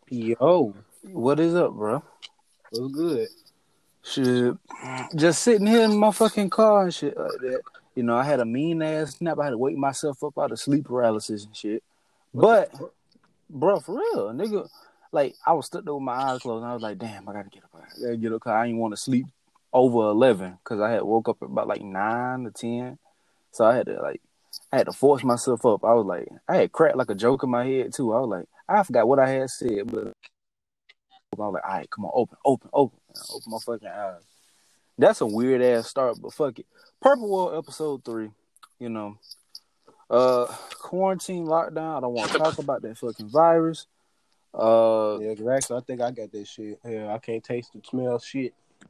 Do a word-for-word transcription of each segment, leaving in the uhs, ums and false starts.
Yo, What is up, bro? what's good? Shit, just sitting here in my fucking car and shit like that. You know, I had a mean ass snap. I had to wake myself up out of sleep paralysis and shit. What the But, fuck? bro, for real, nigga, like I was stuck there with my eyes closed, and I was like, damn, I gotta get up. I gotta get up because I didn't want to sleep over eleven because I had woke up at about like nine to ten. So I had to like, I had to force myself up. I was like, I had cracked like a joke in my head too. I was like, I forgot what I had said, but I was like, all right, come on, open, open, open, open my fucking eyes. That's a weird ass start, but fuck it. Purple World episode three. You know, uh, quarantine lockdown. I don't want to talk about that fucking virus. Uh, Yeah, exactly. I think I got that shit. Yeah, I can't taste the smell shit.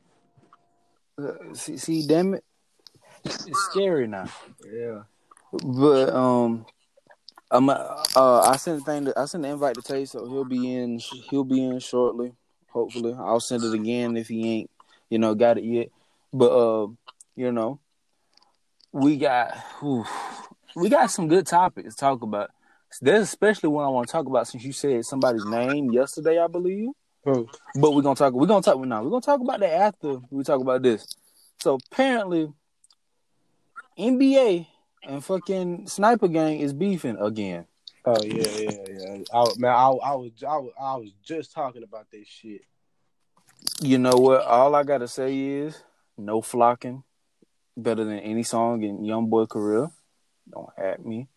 see, see, damn it, it's scary now. Yeah. But um, I'm uh, I sent the thing. To, I sent the invite to Tay, so he'll be in. He'll be in shortly. Hopefully, I'll send it again if he ain't, you know, got it yet. But uh, you know, we got. Whew, we got some good topics to talk about. There's especially one I want to talk about since you said somebody's name yesterday, I believe. Who? But we're gonna talk. We're gonna talk now. We're gonna talk about that after we talk about this. So apparently, N B A and fucking Sniper Gang is beefing again. Oh yeah, yeah, yeah. I, man, I, I was, I was, I was just talking about that shit. You know what? All I gotta say is no flocking. Better than any song in YoungBoy career. Don't at me.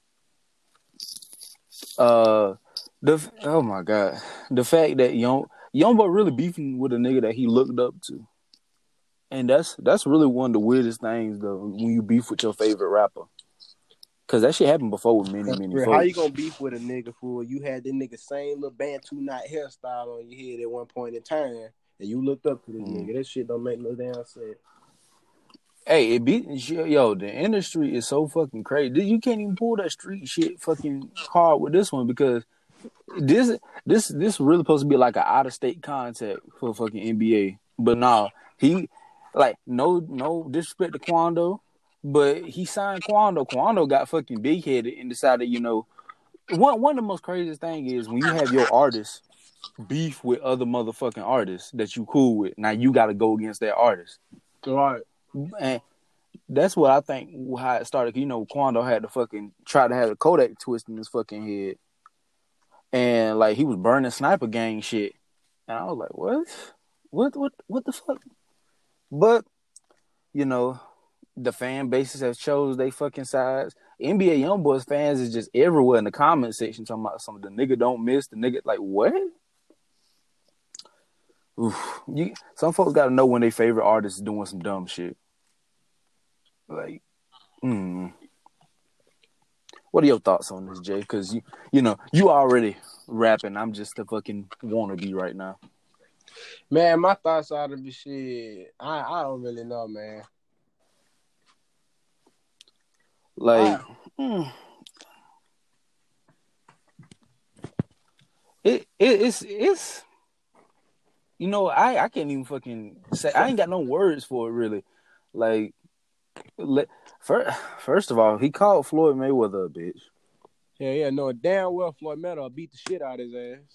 Uh, the oh my god, the fact that Young YoungBoy really beefing with a nigga that he looked up to, and that's that's really one of the weirdest things though when you beef with your favorite rapper, cause that shit happened before with many many Bro, how you folks. gonna beef with a nigga fool? You had this nigga same little Bantu knot hairstyle on your head at one point in time, and you looked up to this Mm. nigga. That shit don't make no damn sense. Hey, it be yo. The industry is so fucking crazy. You can't even pull that street shit fucking hard with this one because this this this really supposed to be like an out of state contact for fucking N B A. But nah, he like no no disrespect to Quando, but he signed Quando. Quando got fucking big headed and decided, you know, one one of the most craziest thing is when you have your artist beef with other motherfucking artists that you cool with. Now you got to go against that artist, Right. and that's what I think how it started. You know, Quando had to fucking try to have a Kodak twist in his fucking head. And like he was burning Sniper Gang shit, and I was like, "What? What? What? What the fuck?" But you know, the fan bases have chose they fucking sides. N B A YoungBoys fans is just everywhere in the comment section talking about some of the nigga don't miss the nigga. Like what? Oof. You, some folks got to know when their favorite artist is doing some dumb shit. Like, mm. What are your thoughts on this, Jay? Because you, you know, you already rapping. I'm just a fucking wannabe right now. Man, my thoughts out of the shit, I, I don't really know, man. Like, I, mm, it, it it's it's you know I I can't even fucking say I ain't got no words for it really. Like, let, first first of all, he called Floyd Mayweather a bitch. yeah, yeah, no, damn well Floyd Mayweather beat the shit out of his ass.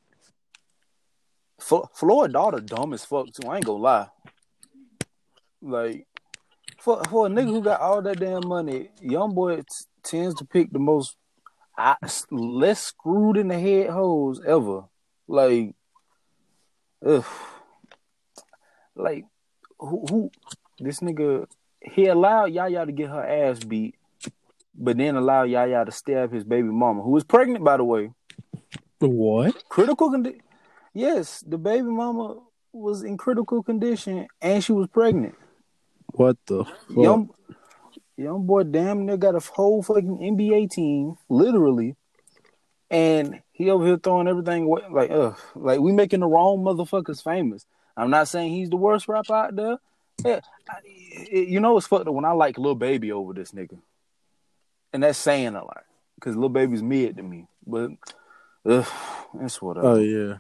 F- Floyd daughter dumb as fuck too. I ain't gonna lie. Like, for for a nigga who got all that damn money, young boy t- tends to pick the most I, less screwed in the head hoes ever. Like, ugh. Like, who, who this nigga? He allowed Yaya to get her ass beat, but then allowed Yaya to stab his baby mama, who was pregnant, by the way. What? Critical condition. Yes, the baby mama was in critical condition, and she was pregnant. What the fuck? Young young boy, damn near got a whole fucking N B A team, literally, and he over here throwing everything away. Like, ugh, like we making the wrong motherfuckers famous. I'm not saying he's the worst rapper out there. Yeah, I, it, you know it's fucked up when I like Lil Baby over this nigga, and that's saying a lot because Lil Baby's mid to me. But ugh, it's whatever. Oh yeah.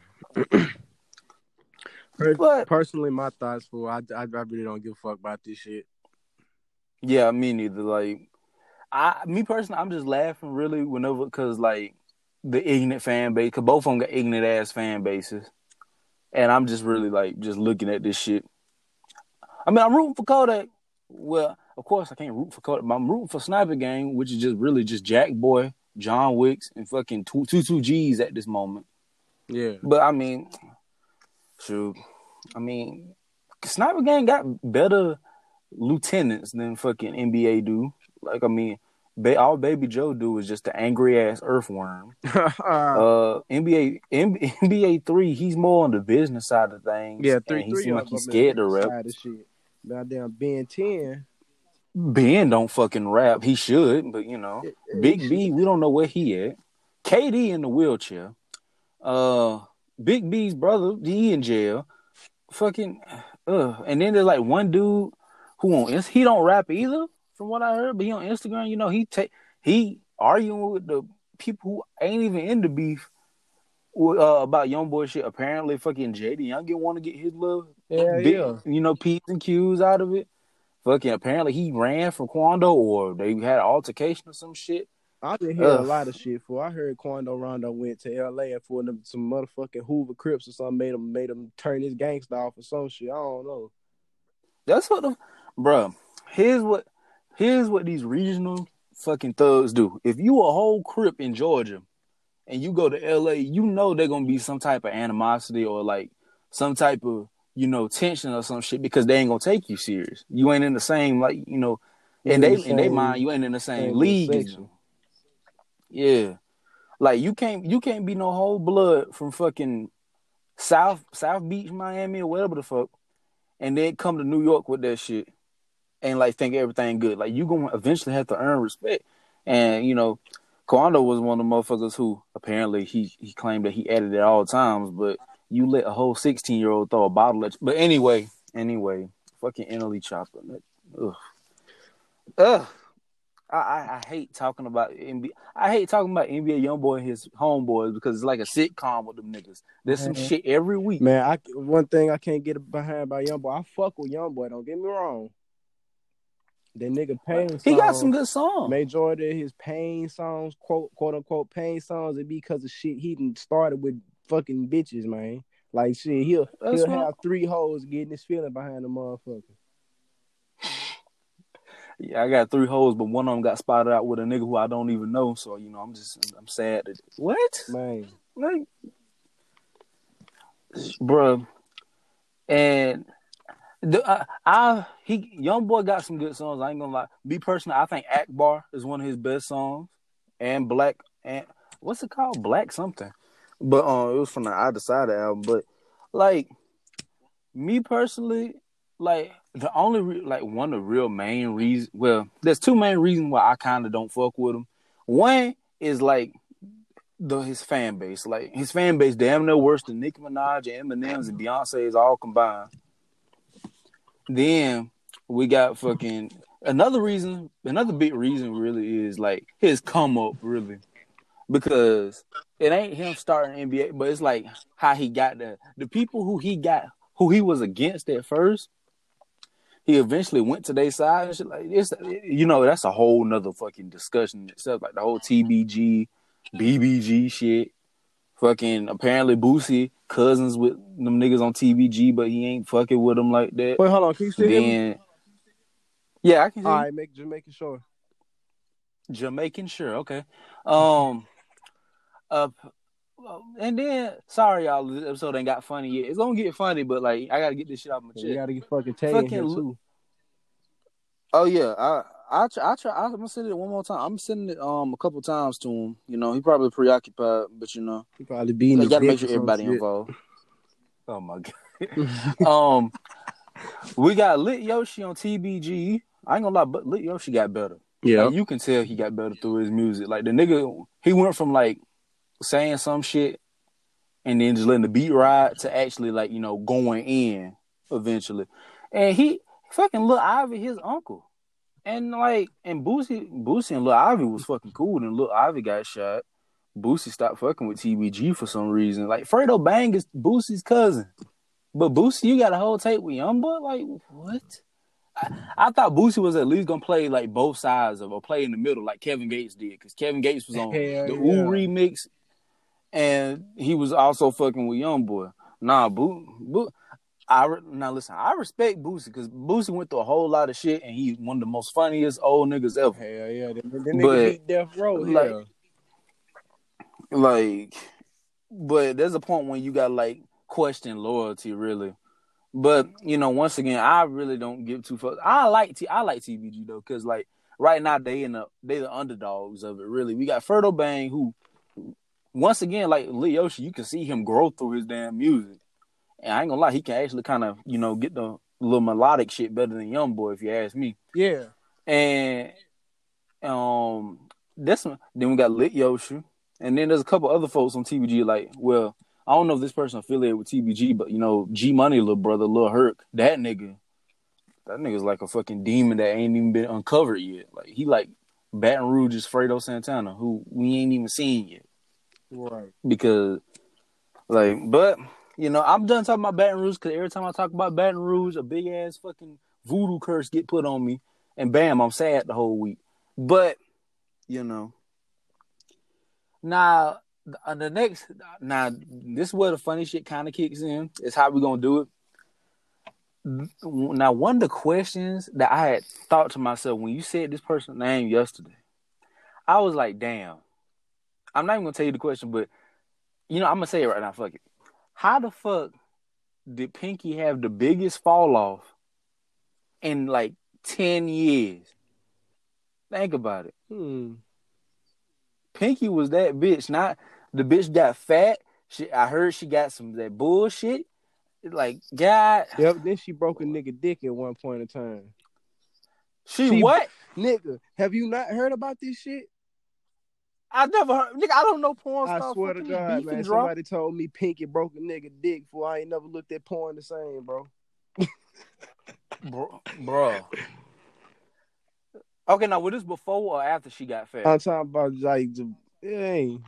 But Personally, my thoughts for I, I, I really don't give a fuck about this shit. yeah, me neither. Like, I, me personally, I'm just laughing really whenever because like the ignorant fan base, because both of them got ignorant ass fan bases. And I'm just really like just looking at this shit. I mean, I'm rooting for Kodak. Well, of course I can't root for Kodak, but I'm rooting for Sniper Gang, which is just really just Jack Boy, John Wicks, and fucking two two, two G's at this moment. Yeah. But I mean, shoot. I mean, Sniper Gang got better lieutenants than fucking N B A do. Like, I mean, ba- all Baby Joe do is just the angry ass earthworm. uh, N B A N B A three, he's more on the business side of things. Yeah, three and he three. seems like he's scared to rap. Shit. Goddamn Ben ten. Ben don't fucking rap. He should, but you know, it, it, Big B, we don't know where he at. K D in the wheelchair. Uh, Big B's brother, he in jail. Fucking, uh, and then there's like one dude who on he don't rap either, from what I heard, but he on Instagram. You know, he take he arguing with the people who ain't even in the beef uh, about YoungBoy shit. Apparently, fucking J D Youngin want to get his little yeah, big, yeah. you know, P's and Q's out of it. Fucking apparently he ran from Quando, or they had an altercation or some shit. I didn't hear Ugh. a lot of shit for. I heard Quando Rondo went to L A and for them some motherfucking Hoover Crips or something made him made him turn his gangsta off or some shit. I don't know. That's what the bruh. Here's what here's what these regional fucking thugs do. If you a whole Crip in Georgia and you go to L A, you know they're gonna be some type of animosity or like some type of, you know, tension or some shit because they ain't gonna take you serious. You ain't in the same, like, you know, and they in their mind you ain't in the same, same league as them. Yeah, like you can't you can't be no whole blood from fucking South South Beach, Miami, or whatever the fuck, and then come to New York with that shit and like think everything good. Like you gonna eventually have to earn respect. And you know, Quando was one of the motherfuckers who apparently he he claimed that he added at all times, but you let a whole sixteen year old throw a bottle at you. But anyway, anyway, fucking N L E Chopper. Ugh, ugh. I, I, I hate talking about N B A. I hate talking about N B A YoungBoy and his homeboys because it's like a sitcom with them niggas. There's some Man. shit every week. Man, I one thing I can't get behind about YoungBoy. I fuck with YoungBoy. Don't get me wrong. That nigga Pain songs, he got some good songs. Majority of his Pain songs, quote quote unquote Pain songs, it be because of shit he done started with fucking bitches, man. Like shit, he'll That's he'll what... have three hoes getting his feeling behind the motherfucker. Yeah, I got three hoes, but one of them got spotted out with a nigga who I don't even know. So, you know, I'm just, I'm sad. That, what? Man. Like, bruh. And the, I, I, he, YoungBoy got some good songs. I ain't gonna lie. Me personally, I think Akbar is one of his best songs. And Black, and what's it called? Black something. But um, it was from the I Decided album. But, like, me personally, like, the only, re- like, one of the real main reasons, well, there's two main reasons why I kind of don't fuck with him. One is, like, the his fan base. Like, his fan base damn near worse than Nicki Minaj and Eminem's and Beyonce's all combined. Then we got fucking, another reason, another big reason really is, like, his come up, really. Because it ain't him starting N B A, but it's, like, how he got there. The people who he got, who he was against at first, he eventually went to their side and shit. Like it's, you know, that's a whole nother fucking discussion itself. Like the whole T B G, B B G shit. Fucking apparently Boosie cousins with them niggas on T B G, but he ain't fucking with them like that. Wait, hold on. Can you still then, hear me? Yeah, I can hear All you. right, make, just making sure. Jamaican, sure, okay. Um, uh, and then sorry y'all, this episode ain't got funny yet. It's gonna get funny, but like I gotta get this shit off my chest. You gotta get fucking Tay in here too. Oh yeah, I I try, I try. I'm gonna send it one more time. I'm sending it um a couple times to him. You know, he probably preoccupied, but you know, he probably being. You gotta make sure everybody involved. Oh my god. um, we got Lit Yoshi on T B G. I ain't gonna lie, but Lit Yoshi got better. Yeah, like, you can tell he got better through his music. Like the nigga, he went from like saying some shit and then just letting the beat ride to actually like, you know, going in eventually. And he fucking Lil Ivy, his uncle. And like, and Boosie, Boosie and Lil Ivy was fucking cool. And Lil Ivy got shot. Boosie stopped fucking with T B G for some reason. Like Fredo Bang is Boosie's cousin. But Boosie, you got a whole tape with YoungBoy? Like, what? I, I thought Boosie was at least gonna play like both sides of or play in the middle like Kevin Gates did, because Kevin Gates was on Hell the yeah. Ooh remix, and he was also fucking with YoungBoy. Nah, Boo, Boo. I now listen. I respect Boosie because Boosie went through a whole lot of shit, and he's one of the most funniest old niggas ever. Hell yeah, that, that nigga beat Death Row. Like, hell. like, but there's a point when you got like question loyalty, really. But you know, once again, I really don't give two fucks. I like T. I like T B G though, because like right now they in the they the underdogs of it. Really, we got Ferdo Bang, who once again, like Lil Yoshi, you can see him grow through his damn music. And I ain't gonna lie, he can actually kind of, you know, get the little melodic shit better than YoungBoy, if you ask me. Yeah. And um, this one, then we got Lit Yoshi, and then there's a couple other folks on T B G. Like, well, I don't know if this person affiliated with T B G, but you know, G Money little brother, Lil Herc, that nigga, that nigga's like a fucking demon that ain't even been uncovered yet. Like he like Baton Rouge's Fredo Santana, who we ain't even seen yet. Right. Because, like, but. You know, I'm done talking about Baton Rouge because every time I talk about Baton Rouge, a big ass fucking voodoo curse get put on me, and bam, I'm sad the whole week. But you know, now the next, now this is where the funny shit kind of kicks in. It's how we gonna do it. Now, one of the questions that I had thought to myself when you said this person's name yesterday, I was like, damn. I'm not even gonna tell you the question, but you know, I'm gonna say it right now. Fuck it. How the fuck did Pinky have the biggest fall off in like ten years? Think about it. Hmm. Pinky was that bitch. Not the bitch got fat. She, I heard she got some of that bullshit. Like, God. Yep, then she broke a nigga dick at one point in time. She, she what? Nigga, have you not heard about this shit? I never heard, nigga. I don't know porn I stuff. I swear to God, man. Somebody told me Pinky broke a nigga dick before. I ain't never looked at porn the same, bro. bro, bro. Okay, now was this before or after she got fat? I'm talking about like, the, it ain't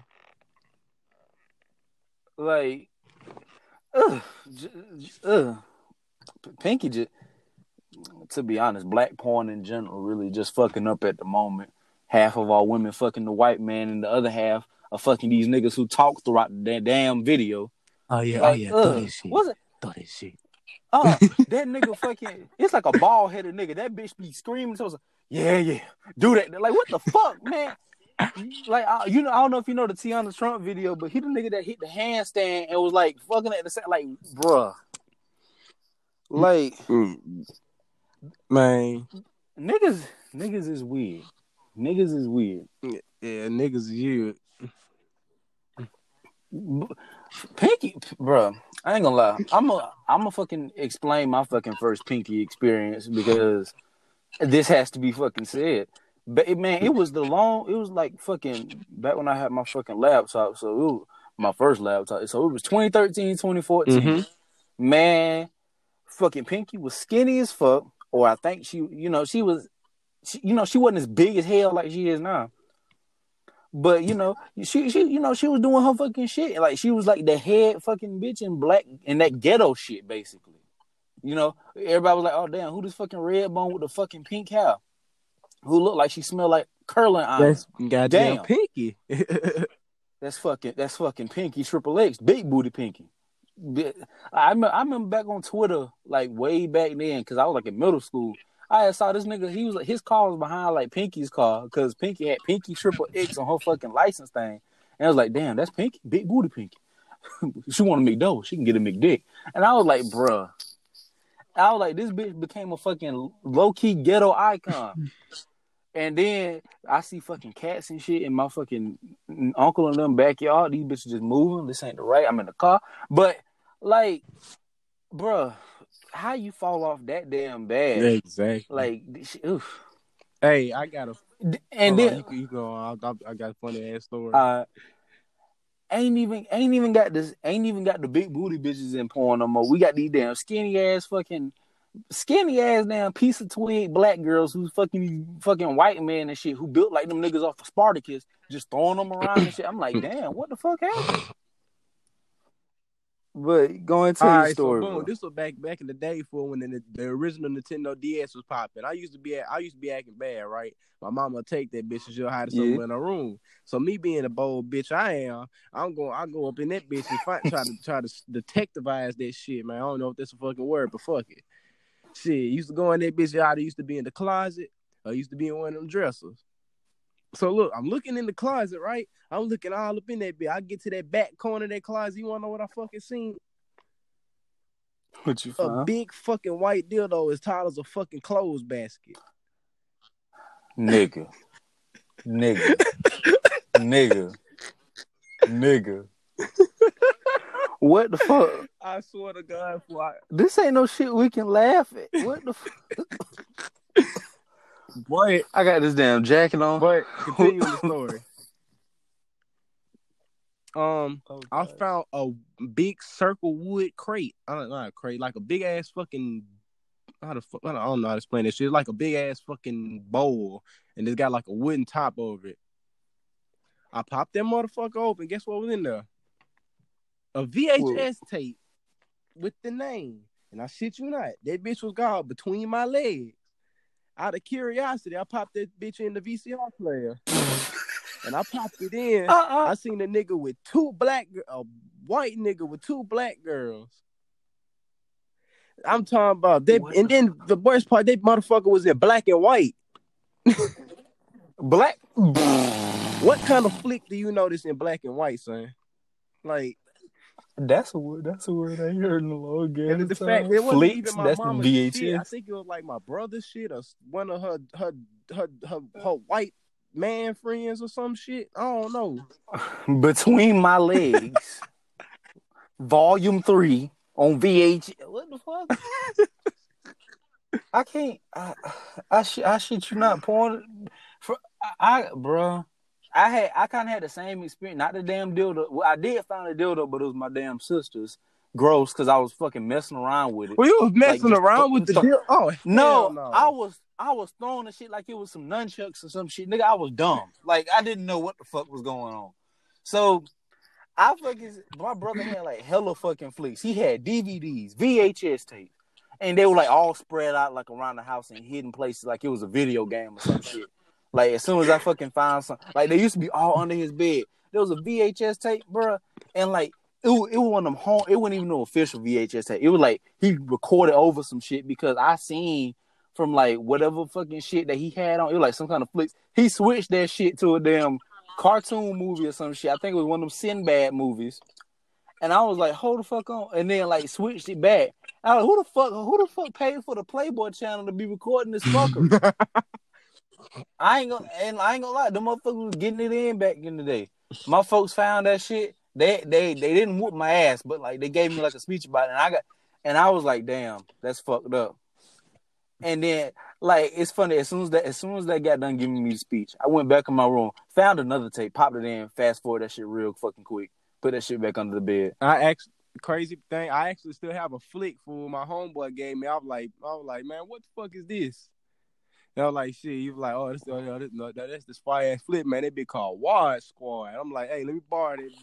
like, ugh, j- j- ugh. Pinky just, to be honest, black porn in general really just fucking up at the moment. Half of our women fucking the white man, and the other half are fucking these niggas who talk throughout the damn video. Oh yeah, like, oh yeah, throw that shit. What's it? Throw that shit. Uh, that nigga fucking, it's like a bald headed nigga. That bitch be screaming. So I was like, yeah, yeah, do that. Like, what the fuck, man? Like, uh, you know, I don't know if you know the Tiana Trump video, but he the nigga that hit the handstand and was like fucking at the same, like, bruh. Like, mm. Man, niggas, niggas is weird. Niggas is weird. Yeah, niggas is weird. Pinky, bro. I ain't gonna lie. I'm a, I'm a fucking explain my fucking first Pinky experience because this has to be fucking said. But man, it was the long. It was like fucking back when I had my fucking laptop. So it was my first laptop. So it was twenty thirteen, twenty fourteen. Mm-hmm. Man, fucking Pinky was skinny as fuck. Or I think she, you know, she was. She, you know, she wasn't as big as hell like she is now. But, you know, she, she, you know, she was doing her fucking shit. Like, she was like the head fucking bitch in black, in that ghetto shit, basically. You know, everybody was like, oh, damn, who this fucking red bone with the fucking pink hair? Who looked like she smelled like curling iron? That's goddamn damn. Pinky. that's fucking, that's fucking Pinky Triple X, big booty Pinky. I remember, I remember back on Twitter, like, way back then, because I was like in middle school. I saw this nigga, he was like, his car was behind like Pinky's car because Pinky had Pinky Triple X on her fucking license thing. And I was like, damn, that's Pinky, big booty Pinky. She want a McDouble, she can get a McDick. And I was like, bruh. I was like, this bitch became a fucking low-key ghetto icon. And then I see fucking cats and shit in my fucking uncle and them backyard. These bitches just moving. This ain't the right. I'm in the car. But, like, bruh. How you fall off that damn bad? Exactly. Like, oof. Hey, I got a. And then on, you, you go on. I, I got a funny ass story. Uh, ain't even ain't even got this. Ain't even got the big booty bitches in porn no more. We got these damn skinny ass fucking skinny ass damn piece of twig black girls who's fucking fucking white men and shit who built like them niggas off of Spartacus, just throwing them around and shit. I'm like, damn, what the fuck happened? But go and tell All your right, story, so boom, bro. this was back back in the day for when the, the original Nintendo D S was popping. I used to be I used to be acting bad, right? My mama would take that bitch and she'll hide it Yeah. somewhere in her room. So me being a bold bitch I am, I'm going I go up in that bitch and find, try to try to detectivize that shit, man. I don't know if that's a fucking word, but fuck it. Shit, used to go in that bitch. Y'all used to be in the closet. I used to be in one of them dressers. So look, I'm looking in the closet, right? I'm looking all up in that bitch. I get to that back corner of that closet. You wanna know what I fucking seen? What you A found? big fucking white dildo as tall as a fucking clothes basket. Nigga. Nigga. Nigga. Nigga. What the fuck? I swear to God, boy. This ain't no shit we can laugh at. What the fuck? Boy, I got this damn jacket on. But continuing the story. Um, oh, I found a big circle wood crate. I don't know, not a crate, like a big ass fucking. How the fuck? I don't know how to explain this shit. It's like a big ass fucking bowl, and it's got like a wooden top over it. I popped that motherfucker open. Guess what was in there? A V H S Whoa. tape with the name. And I shit you not, that bitch was gone between my legs. Out of curiosity, I popped that bitch in the V C R player. And I popped it in. Uh-uh. I seen a nigga with two black, a white nigga with two black girls. I'm talking about that. And then the worst part, that motherfucker was in black and white. Black? What kind of flick do you notice in black and white, son? Like, that's a word. That's a word I ain't heard in a long game. And the fact it wasn't Flicks, even my that's mama's V H S. shit. I think it was like my brother's shit or one of her her her her, her white man friends or some shit. I don't know. Between My Legs, Volume Three on V H S. What the fuck? I can't. I I, sh- I shit you not porn. For I, I bro. I had I kind of had the same experience. Not the damn dildo. Well, I did find a dildo, but it was my damn sister's. Gross, because I was fucking messing around with it. Well, you was messing like, around th- with the dildo? Oh, no, no, I was I was throwing the shit like it was some nunchucks or some shit. Nigga, I was dumb. Like, I didn't know what the fuck was going on. So, I fucking, my brother had like hella fucking flicks. He had D V Ds, V H S tapes, and they were like all spread out like around the house in hidden places like it was a video game or some shit. Like, as soon as I fucking found some, like, they used to be all under his bed. There was a V H S tape, bro, and like, It, it was one of them home. It wasn't even no official V H S tape. It was like he recorded over some shit because I seen from like whatever fucking shit that he had on. It was like some kind of flicks. He switched that shit to a damn cartoon movie or some shit. I think it was one of them Sinbad movies. And I was like, hold the fuck on. And then like switched it back. I was like, who the fuck, who the fuck paid for the Playboy channel to be recording this fucker? I ain't gonna, and I ain't gonna lie, the motherfuckers was getting it in back in the day. My folks found that shit. They they they didn't whoop my ass, but like they gave me like a speech about it, and I got and I was like, damn, that's fucked up. And then like it's funny, as soon as that as soon as they got done giving me the speech, I went back in my room, found another tape, popped it in, fast forward that shit real fucking quick, put that shit back under the bed. I actually crazy thing, I actually still have a flick for my homeboy gave me. I was like, I was like, man, what the fuck is this? And I was like, shit, you was like, oh, this, oh, this, no, that's this fire ass flip, man. That bitch called Wad Squad. I'm like, hey, let me borrow that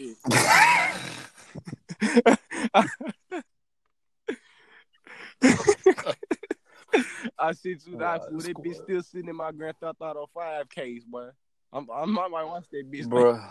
bitch. I shit you not, fool. That bitch still sitting in my Grand Theft Auto five case, boy. I'm, I might watch that bitch, bro.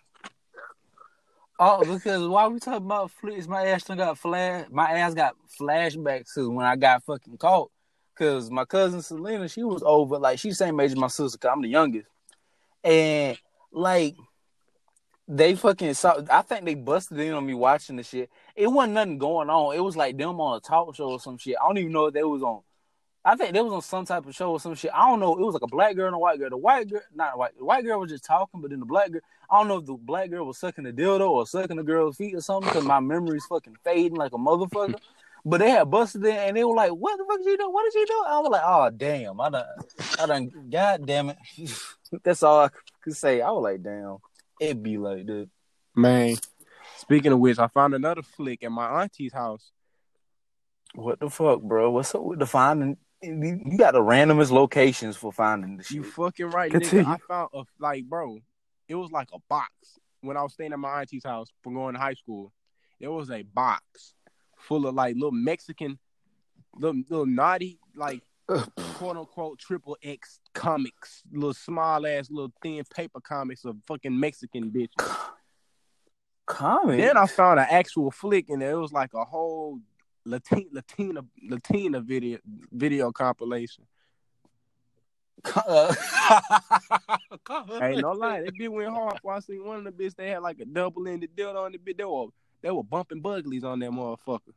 Oh, because while we talking about flips, my ass done got flash. My ass got flashbacks to when I got fucking caught. Cause my cousin Selena, she was over, like she's the same age as my sister, cause I'm the youngest. And like they fucking saw, I think they busted in on me watching the shit. It wasn't nothing going on. It was like them on a talk show or some shit. I don't even know if they was on. I think they was on some type of show or some shit. I don't know. It was like a black girl and a white girl. The white girl, not white. The white girl was just talking, but then the black girl, I don't know if the black girl was sucking the dildo or sucking the girl's feet or something. Cause my memory's fucking fading like a motherfucker. But they had busted in and they were like, what the fuck did you do? What did you do? I was like, oh, damn. I done, I done, God damn it. That's all I could say. I was like, damn. It be like that. Man, speaking of which, I found another flick at my auntie's house. What the fuck, bro? What's up with the finding? You got the randomest locations for finding the shit. You fucking right, Continue. nigga. I found, a, like, bro, it was like a box when I was staying at my auntie's house for going to high school. there was a box full of like little Mexican, little little naughty like quote unquote triple X comics, little small ass little thin paper comics of fucking Mexican bitches. Comics. Then I found an actual flick, and it was like a whole Latina Latina Latina video video compilation. Uh, Ain't no lie, that bitch went hard. Before I seen one of the bitches, they had like a double ended dildo on the bitch. They were they were bumping buglies on that motherfucker.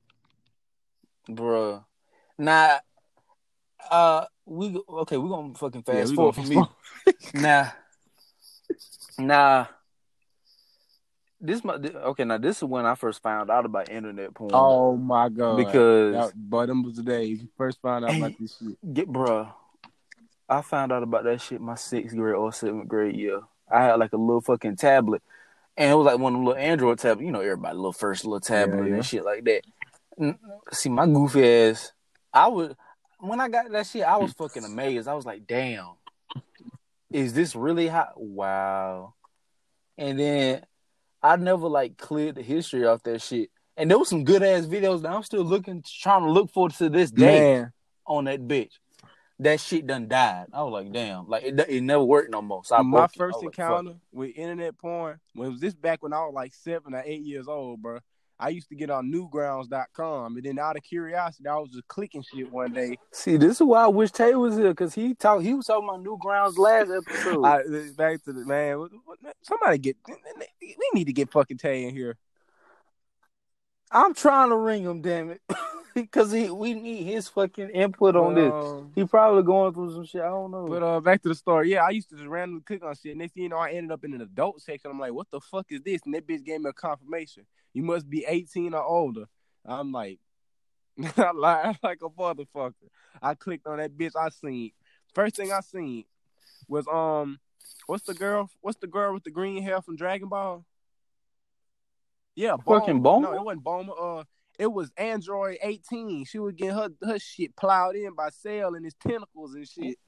Bruh. Nah, uh, we okay. We're gonna fucking fast Yeah, we forward gonna for me. Nah, nah. This my okay. Now this is when I first found out about internet porn. Oh my god! Because that, but them was the days you first found out about this shit. Get bruh. I found out about that shit my sixth grade or seventh grade year. I had like a little fucking tablet, and it was like one of the little Android tablets. You know, everybody little first little tablet yeah, yeah. and shit like that. See, my goofy ass. I was when I got that shit, I was fucking amazed. I was like, "Damn, is this really hot?" Wow. And then I never like cleared the history off that shit. And there was some good ass videos that I'm still looking, trying to look for to this day Man. on that bitch. That shit done died. I was like, damn, like it, it never worked no more. So I my first I encounter like, with internet porn was this back when I was like seven or eight years old, bro. I used to get on newgrounds dot com, and then out of curiosity, I was just clicking shit one day. See, this is why I wish Tay was here, because he talk, he was talking about Newgrounds last episode. I, back to the man. Somebody get. We need to get fucking Tay in here. I'm trying to ring him, damn it, because he we need his fucking input on but, um, this. He probably going through some shit. I don't know. But uh, back to the story. Yeah, I used to just randomly click on shit. Next thing you know, I ended up in an adult section. I'm like, what the fuck is this? And that bitch gave me a confirmation. You must be eighteen or older. I'm like, I lied like a motherfucker. I clicked on that bitch. I seen first thing I seen was um, what's the girl? What's the girl with the green hair from Dragon Ball? Yeah, fucking Bulma. No, it wasn't Bulma. Uh, it was Android eighteen. She was getting her her shit plowed in by Cell and his tentacles and shit.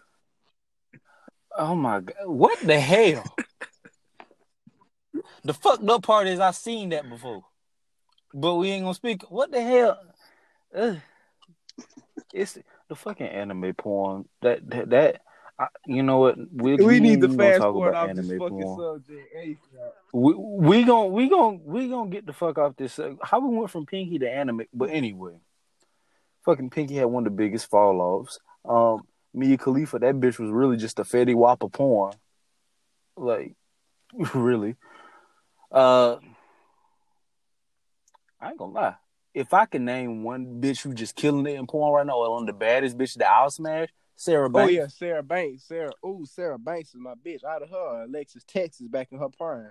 Oh my god! What the hell? The fucked up part is I seen that before, but we ain't gonna speak. What the hell? Ugh. It's the fucking anime porn. That that, that I, you know what? We, we, we need to fast forward off this fucking porn. subject. Hey, we we gonna we gonna we gonna get the fuck off this. Uh, how we went from Pinky to anime? But anyway, fucking Pinky had one of the biggest fall offs. Um, Mia Khalifa, that bitch was really just a Fetty Wap porn. Like, really. Uh, I ain't gonna lie. If I can name one bitch who just killing it in porn right now, or one of the baddest bitches that I'll smash, Sarah Banks. Oh yeah, Sarah Banks. Sarah, ooh, Sarah Banks is my bitch. Out of her, Alexis Texas back in her prime.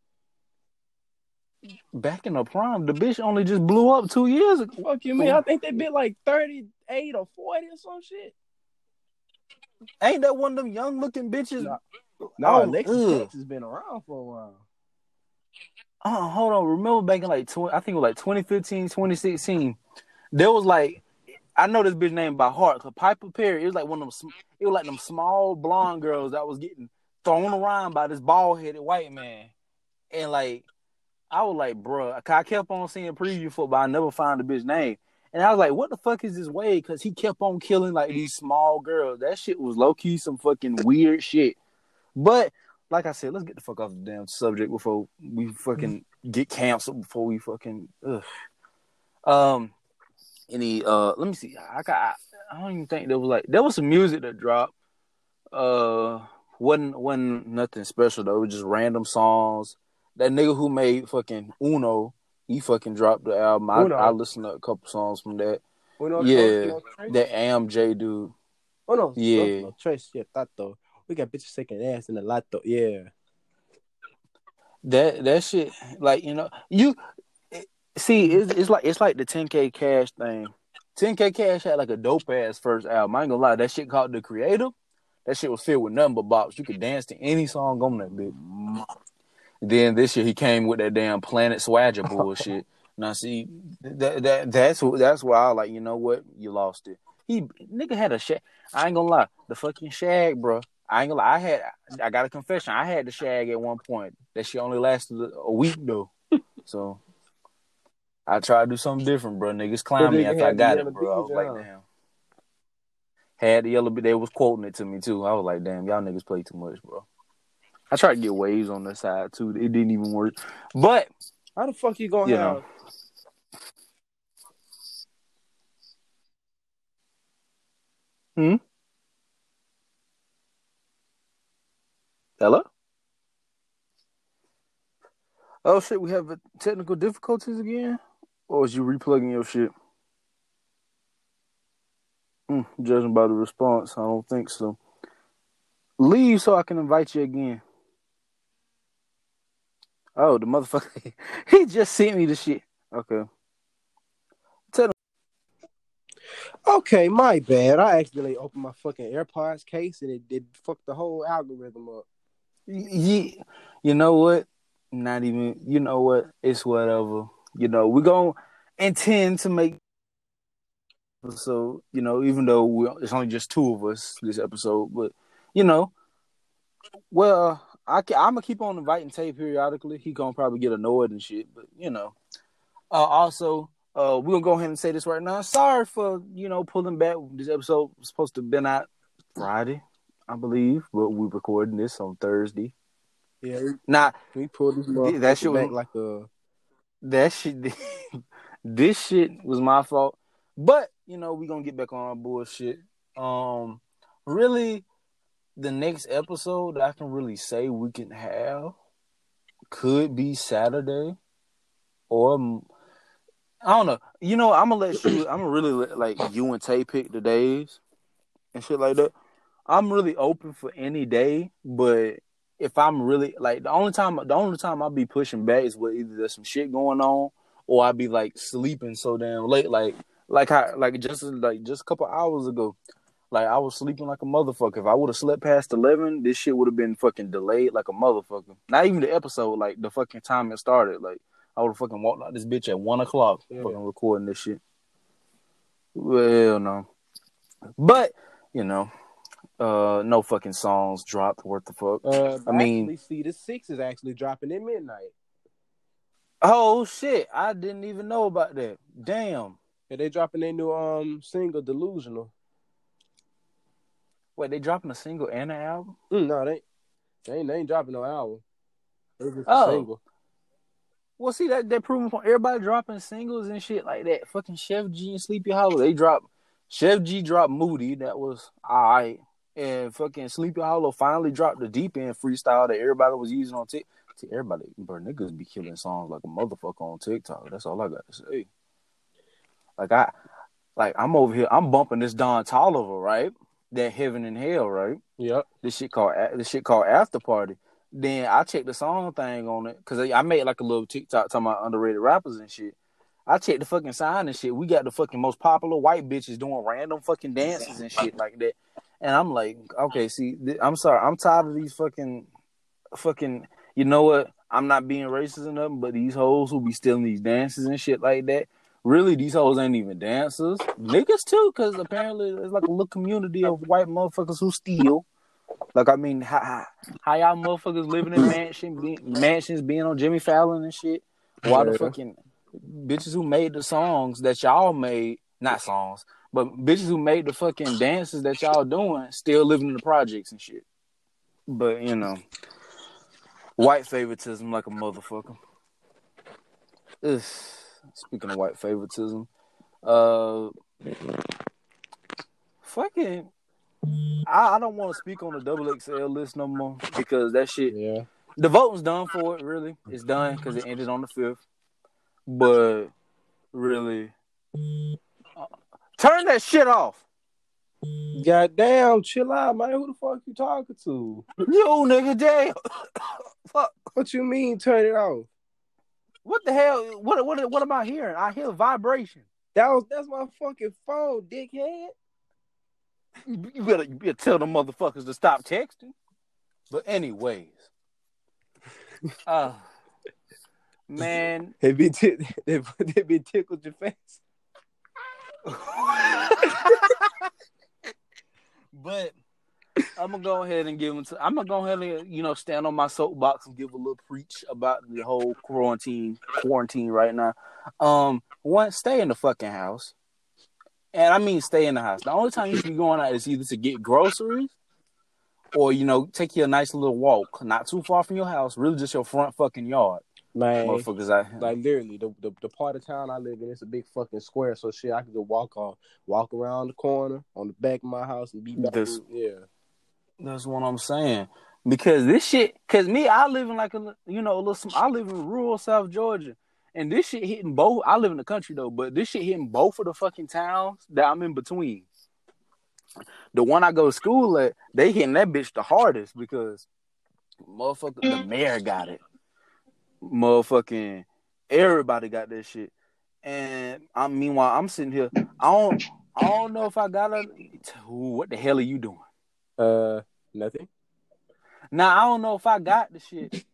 Back in her prime, the bitch only just blew up two years ago. Fuck you, man. I think they been like thirty-eight or forty or some shit. Ain't that one of them young looking bitches? No, no oh, Alexis ugh. Texas been around for a while. Oh, hold on. Remember back in like twenty, I think it was like twenty fifteen, twenty sixteen. There was like, I know this bitch name by heart. Cause Piper Perry, it was like one of them. It was like them small blonde girls that was getting thrown around by this bald headed white man, and like, I was like, bruh, I kept on seeing preview for, but I never found the bitch name. And I was like, what the fuck is this way? Because he kept on killing like these small girls. That shit was low key some fucking weird shit. But like I said, let's get the fuck off the damn subject before we fucking get canceled. Before we fucking ugh. Um, any uh, let me see. I got. I, I don't even think there was like there was some music that dropped. Uh, wasn't wasn't nothing special though. It was just random songs. That nigga who made fucking Uno, he fucking dropped the album. I, I listened to a couple songs from that. Uno, yeah, no, no, that A M J dude. Oh no, yeah, no, Trace, yeah, Tato. We got bitches shaking ass in the lato, yeah. That that shit, like you know, you see, it's, it's like it's like the ten K Cash thing. ten K Cash had like a dope ass first album. I ain't gonna lie, that shit called The Creator. That shit was filled with nothing but bops. You could dance to any song on that bitch. Then this year he came with that damn Planet Swagger bullshit. Now see, that that that's that's why I like. You know what? You lost it. He nigga had a shag. I ain't gonna lie, the fucking shag, bro. I ain't gonna lie. I had. I got a confession. I had the shag at one point. That shit only lasted a week though. So I tried to do something different, bro. Niggas The clown me nigga after I had the got yellow it, bro. I was bees, like, huh? damn. Had the yellow bit. They was quoting it to me too. I was like, damn, y'all niggas play too much, bro. I tried to get waves on the side too. It didn't even work. But How the fuck you gonna you have? know, hmm. Hello. Oh shit, we have technical difficulties again, or is you replugging your shit? Mm, judging by the response, I don't think so. Leave so I can invite you again. Oh, the motherfucker. He just sent me the shit. Okay. Tell him. Okay, my bad. I accidentally opened my fucking AirPods case and it, it fucked the whole algorithm up. You, you know what? Not even, you know what? It's whatever. You know, we're going to intend to make so you know, even though we, it's only just two of us this episode, but you know, well, I can, I'm gonna keep on inviting Tay periodically. He gonna probably get annoyed and shit, but you know. Uh, also, uh, we're gonna go ahead and say this right now. Sorry for you know pulling back. This episode was supposed to have been out Friday, I believe, but we're recording this on Thursday. Yeah, we, Now we pulled this th- that shit motherfucker back was like a. that shit. This shit was my fault, but you know we gonna get back on our bullshit. Um, really, the next episode that I can really say we can have could be Saturday, or I don't know. You know, I'm gonna let you. I'm gonna really let, like you and Tay pick the days and shit like that. I'm really open for any day, but if I'm really like the only time, the only time I'll be pushing back is when either there's some shit going on or I'll be like sleeping so damn late, like like I like just like just a couple hours ago. Like I was sleeping like a motherfucker. If I would have slept past eleven, this shit would have been fucking delayed like a motherfucker. Not even the episode, like the fucking time it started. Like I would have fucking walked out this bitch at one o'clock, Yeah. fucking recording this shit. Well, no, but you know, uh, no fucking songs dropped. What the fuck? Uh, I mean, actually, see, the six is actually dropping at midnight. oh shit, I didn't even know about that. Damn. Yeah, they dropping their new um single, "Delusional." Wait, they dropping a single and an album? Mm, no, they, they ain't they ain't dropping no album. It's just a Oh. single. Well, see that that proving from everybody dropping singles and shit like that. Fucking Chef G and Sleepy Hollow, they dropped. Chef G dropped Moody, that was alright, and fucking Sleepy Hollow finally dropped the deep end freestyle that everybody was using on TikTok. Everybody, bro, niggas be killing songs like a motherfucker on TikTok. That's all I got to say. Like I, like I'm over here, I'm bumping this Don Toliver, right? That Heaven and Hell, right? Yep. This shit called this shit called After Party. Then I checked the song thing on it because I made like a little TikTok talking about underrated rappers and shit. I checked the fucking sign and shit. We got the fucking most popular white bitches doing random fucking dances and shit like that. And I'm like, okay, see, th- I'm sorry, I'm tired of these fucking, fucking. You know what? I'm not being racist or nothing, but these hoes who be stealing these dances and shit like that. Really, these hoes ain't even dancers. Niggas too, because apparently there's like a little community of white motherfuckers who steal. Like, I mean, how, how y'all motherfuckers living in mansion, be, mansions, being on Jimmy Fallon and shit? Why the Yeah. fucking bitches who made the songs that y'all made, not songs, but bitches who made the fucking dances that y'all doing still living in the projects and shit. But, you know, white favoritism like a motherfucker. Ugh. Speaking of white favoritism, uh, fucking, I, I don't want to speak on the double X L list no more because that shit, Yeah. the voting's done for it, really. It's done because it ended on the fifth. But, really, uh, turn that shit off. Goddamn, chill out, man. Who the fuck you talking to? Yo, nigga, damn. Fuck. What you mean, turn it off? What the hell? What, what, what am I hearing? I hear vibration. That was that's my fucking phone, dickhead. You better, you better tell them motherfuckers to stop texting. But anyways, uh, man, They be t- they, they be tickled your face. but I'm gonna go ahead and give them. To, I'm gonna go ahead and you know stand on my soapbox and give a little preach about the whole quarantine quarantine right now. Um, one, stay in the fucking house, and I mean stay in the house. The only time you should be going out is either to get groceries or you know take you a nice little walk, not too far from your house, really just your front fucking yard, Man, motherfuckers out here. like literally, the, the the part of town I live in, it's a big fucking square. So shit, I can just walk on, walk around the corner on the back of my house and be back. This, in, yeah. That's what I'm saying. Because this shit, cause me, I live in like a, you know, a little. I live in rural South Georgia, and this shit hitting both. I live in the country though, but this shit hitting both of the fucking towns that I'm in between. The one I go to school at, they hitting that bitch the hardest because, motherfucker, the mayor got it. Motherfucking everybody got that shit, and I meanwhile I'm sitting here. I don't, I don't know if I got a. What the hell are you doing? Uh, nothing. Now, I don't know if I got the shit.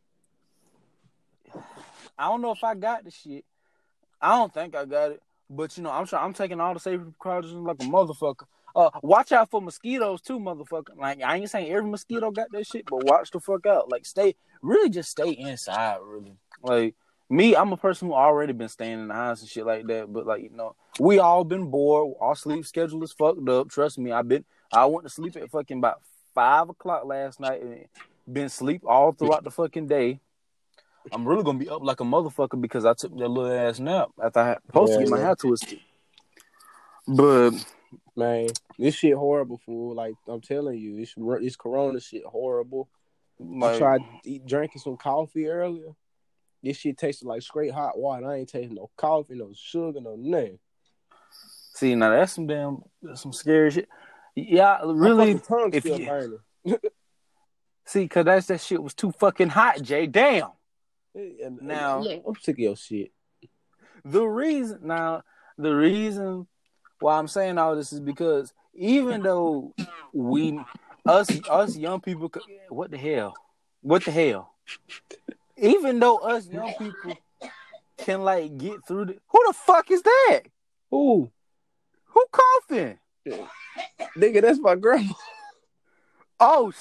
I don't know if I got the shit. I don't think I got it. But, you know, I'm trying, I'm taking all the safety precautions like a motherfucker. Uh, watch out for mosquitoes, too, motherfucker. Like, I ain't saying every mosquito got that shit, but watch the fuck out. Like, stay, really just stay inside, really. Like, me, I'm a person who already been staying in the house and shit like that. But, like, you know, we all been bored. Our sleep schedule is fucked up. Trust me, I've been... I went to sleep at fucking about five o'clock last night and been asleep all throughout the fucking day. I'm really gonna be up like a motherfucker because I took that little ass nap after I had supposed Yeah, to get my yeah. hair twisted. But man, this shit horrible, fool. Like I'm telling you, this this Corona shit horrible. like, I tried eat, drinking some coffee earlier. This shit tasted like straight hot water. I ain't tasting no coffee, no sugar, no nothing. See, now that's some damn, that's some scary shit. Yeah, really. My fucking tongue If still you burning. see, cause that's that shit was too fucking hot, Jay. Damn. And, Now and, I'm sick of your shit. The reason now, the reason why I'm saying all this is because even though we, us, us young people, what the hell, what the hell, even though us young people can like get through the, who the fuck is that? Who? Who coughing? Nigga, that's my grandma. Oh,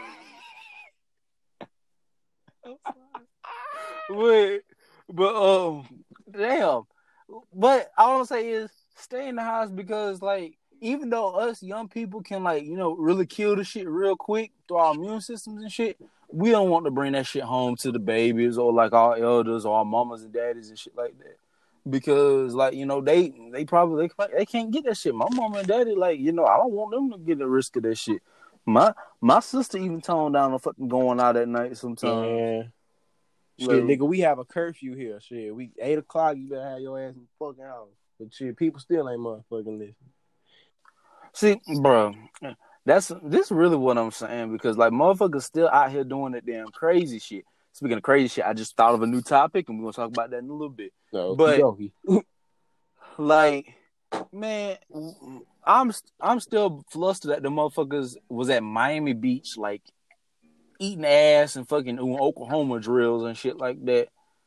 wait, but um, damn. But all I'm saying is stay in the house because, like, even though us young people can, like, you know, really kill the shit real quick through our immune systems and shit, we don't want to bring that shit home to the babies or like our elders or our mamas and daddies and shit like that. Because, like, you know, they they probably they, they can't get that shit. My mama and daddy, like, you know, I don't want them to get the risk of that shit. My my sister even toned down on fucking going out at night sometimes. Yeah. Shit, Like, nigga, we have a curfew here. Shit, we eight o'clock. You better have your ass in the fucking house. But shit, people still ain't motherfucking listening. See, bro, that's this is really what I'm saying because like motherfuckers still out here doing that damn crazy shit. Speaking of crazy shit, I just thought of a new topic and we're gonna talk about that in a little bit. No, but okey-dokey. like, man, I'm I'm still flustered that the motherfuckers was at Miami Beach, like eating ass and fucking doing Oklahoma drills and shit like that.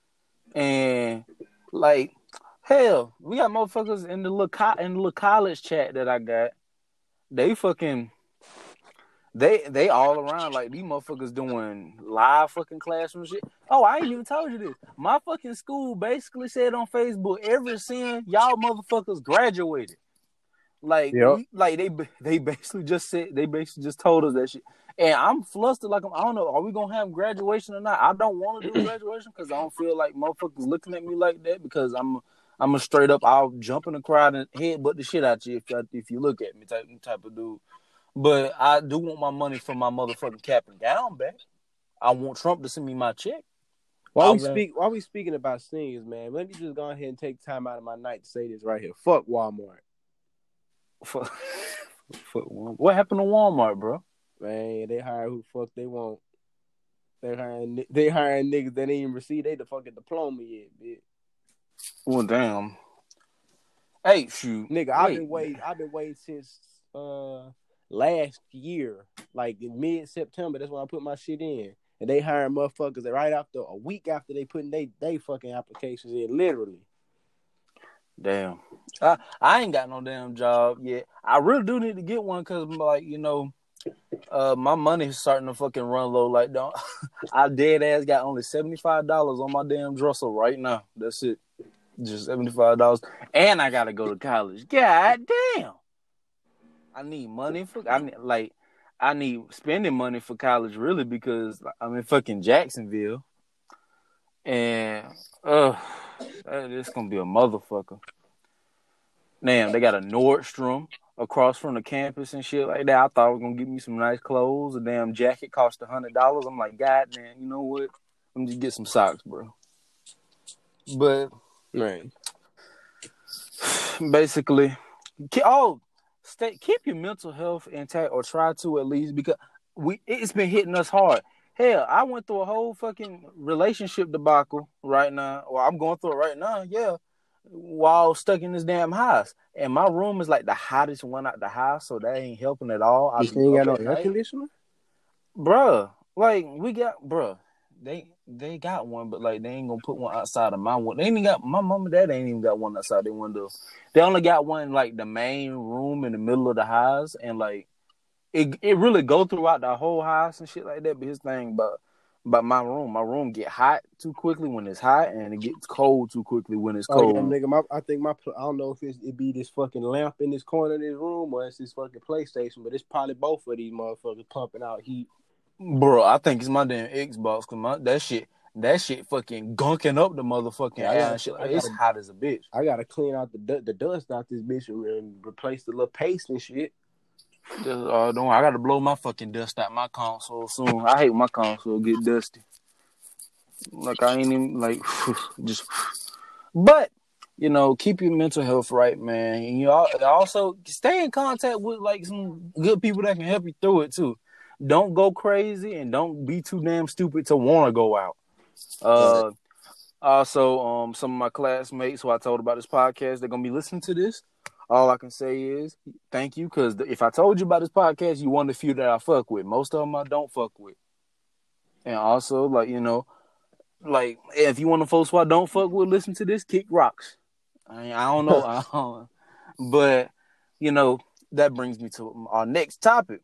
And like, hell, we got motherfuckers in the little co- in the little college chat that I got. They fucking, they they all around like these motherfuckers doing live fucking classroom shit. Oh, I ain't even told you this. My fucking school basically said on Facebook, ever since y'all motherfuckers graduated, like Yep. we, like they they basically just said they basically just told us that shit. And I'm flustered. Like I'm, I don't know, are we gonna have graduation or not? I don't want to do graduation because I don't feel like motherfuckers looking at me like that because I'm. I'm a straight up, I'll jump in the crowd and headbutt the shit out you if if you look at me type type of dude. But I do want my money from my motherfucking cap and gown back. I want Trump to send me my check. While I we want... speak, while we speaking about seniors, man, let me just go ahead and take time out of my night to say this right here. Fuck Walmart. Fuck, fuck, what happened to Walmart, bro? Man, they hire who the fuck they want. They hiring, they hiring niggas that ain't even received they the fucking diploma yet, bitch. Well, damn. Hey, shoot, nigga, I've been waiting. I've been waiting since uh last year, like in mid September. That's when I put my shit in, and they hiring motherfuckers that right after a week after they putting they they fucking applications in, literally. Damn, I I ain't got no damn job yet. I really do need to get one because, like, you know, Uh, my money's starting to fucking run low. Like, don't I dead ass got only seventy five dollars on my damn dresser right now. That's it, just seventy five dollars, and I gotta go to college. God damn, I need money for I need like I need spending money for college really because I'm in fucking Jacksonville, and uh, it's gonna be a motherfucker. Damn, they got a Nordstrom across from the campus and shit like that. I thought I was gonna get me some nice clothes. A damn jacket cost a hundred dollars. I'm like, God damn, you know what? Let me just get some socks, bro. But Right. basically, oh, stay keep your mental health intact or try to at least because we it's been hitting us hard. Hell, I went through a whole fucking relationship debacle right now, or I'm going through it right now. Yeah. While stuck in this damn house. And my room is like the hottest one out the house, so that ain't helping at all. I You still ain't got no air conditioner? Bruh, like, we got, bruh, they they got one, but, like, they ain't gonna put one outside of my window. They ain't even got, my mom and dad ain't even got one outside their window. They only got one, like, the main room in the middle of the house, and, like, it it really go throughout the whole house and shit like that, but his thing about, about my room, my room get hot too quickly when it's hot, and it gets cold too quickly when it's cold. Oh, yeah, nigga, my, I think my, I don't know if it's, it be this fucking lamp in this corner of this room or it's this fucking PlayStation, but it's probably both of these motherfuckers pumping out heat. Bro, I think it's my damn Xbox, cause my that shit, that shit fucking gunking up the motherfucking yeah, air and shit. Like, gotta, it's hot as a bitch. I gotta clean out the the dust out this bitch and replace the little paste and shit. Just, uh, don't worry, I gotta blow my fucking dust out my console soon. I hate my console get dusty. Like I ain't even like just. But you know, keep your mental health right, man. And you also stay in contact with like some good people that can help you through it too. Don't go crazy and don't be too damn stupid to want to go out. Uh, also, um, some of my classmates who I told about this podcast, they're gonna be listening to this. All I can say is thank you, because if I told you about this podcast, you one of the few that I fuck with. Most of them I don't fuck with. And also, like, you know, like if you want to folks who I don't fuck with, listen to this, kick rocks. I mean, I don't know, I don't, but you know that brings me to our next topic.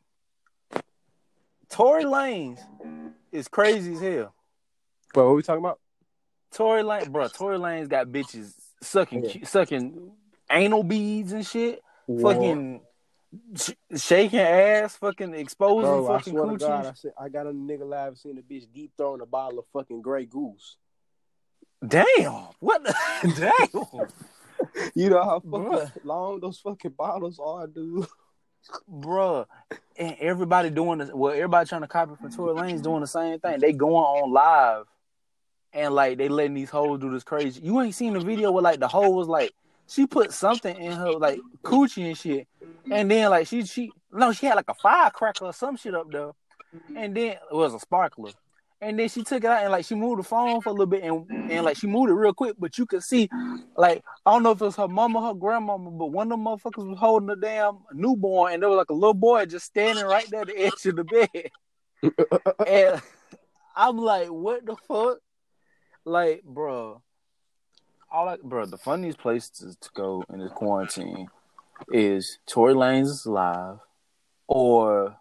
Tory Lanez is crazy as hell. Bro, what we talking about? Tory Lanez, bro. Tory Lanez got bitches sucking, yeah. sucking anal beads and shit. What? Fucking sh- shaking ass, fucking exposing bro, fucking coochie. I swear to God, I, said, I got a nigga live seeing a bitch deep throwing a bottle of fucking Grey Goose. Damn, what? The, damn. You know how fucking Bruh. long those fucking bottles are, dude. Bruh, and everybody doing this. Well, everybody trying to copy from Tory Lanez doing the same thing. They going on live, and like they letting these hoes do this crazy. You ain't seen the video where like the hoe was like she put something in her like coochie and shit, and then like she she no she had like a firecracker or some shit up there, and then it was a sparkler. And then she took it out and like she moved the phone for a little bit and, and like she moved it real quick, but you could see like I don't know if it was her mama or her grandmama, but one of them motherfuckers was holding a damn newborn and there was like a little boy just standing right there at the edge of the bed. And I'm like, what the fuck? Like, bro, all like, bro, the funniest place to, to go in this quarantine is Tory Lanez live or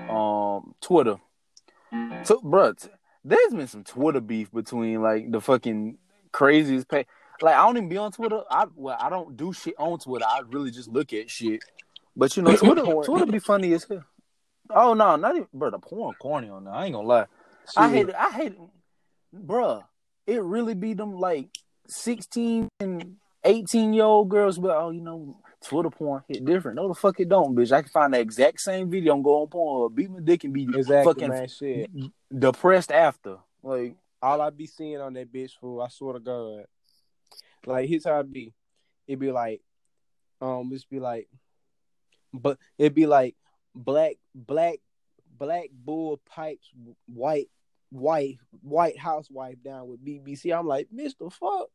um Twitter. So, bro. T- There's been some Twitter beef between like the fucking craziest pay. Like I don't even be on Twitter. I well, I don't do shit on Twitter. I really just look at shit. But you know, Twitter, Twitter be funny as hell. Oh no, not even, bro. The porn corny on there. I ain't gonna lie. Shit. I hate it. I hate it, bro. It really be them like sixteen and eighteen year old girls. But oh, you know, Twitter porn hit different. No, the fuck it don't, bitch. I can find the exact same video and go on porn or beat my dick and be exactly, fucking man, shit. depressed after. Like all I be seeing on that bitch, fool, I swear to God. Like here's how it be. It be like, um, it's be like, but it be like black, black, black bull pipes, white, white, white housewife down with B B C. I'm like, Mister Fuck.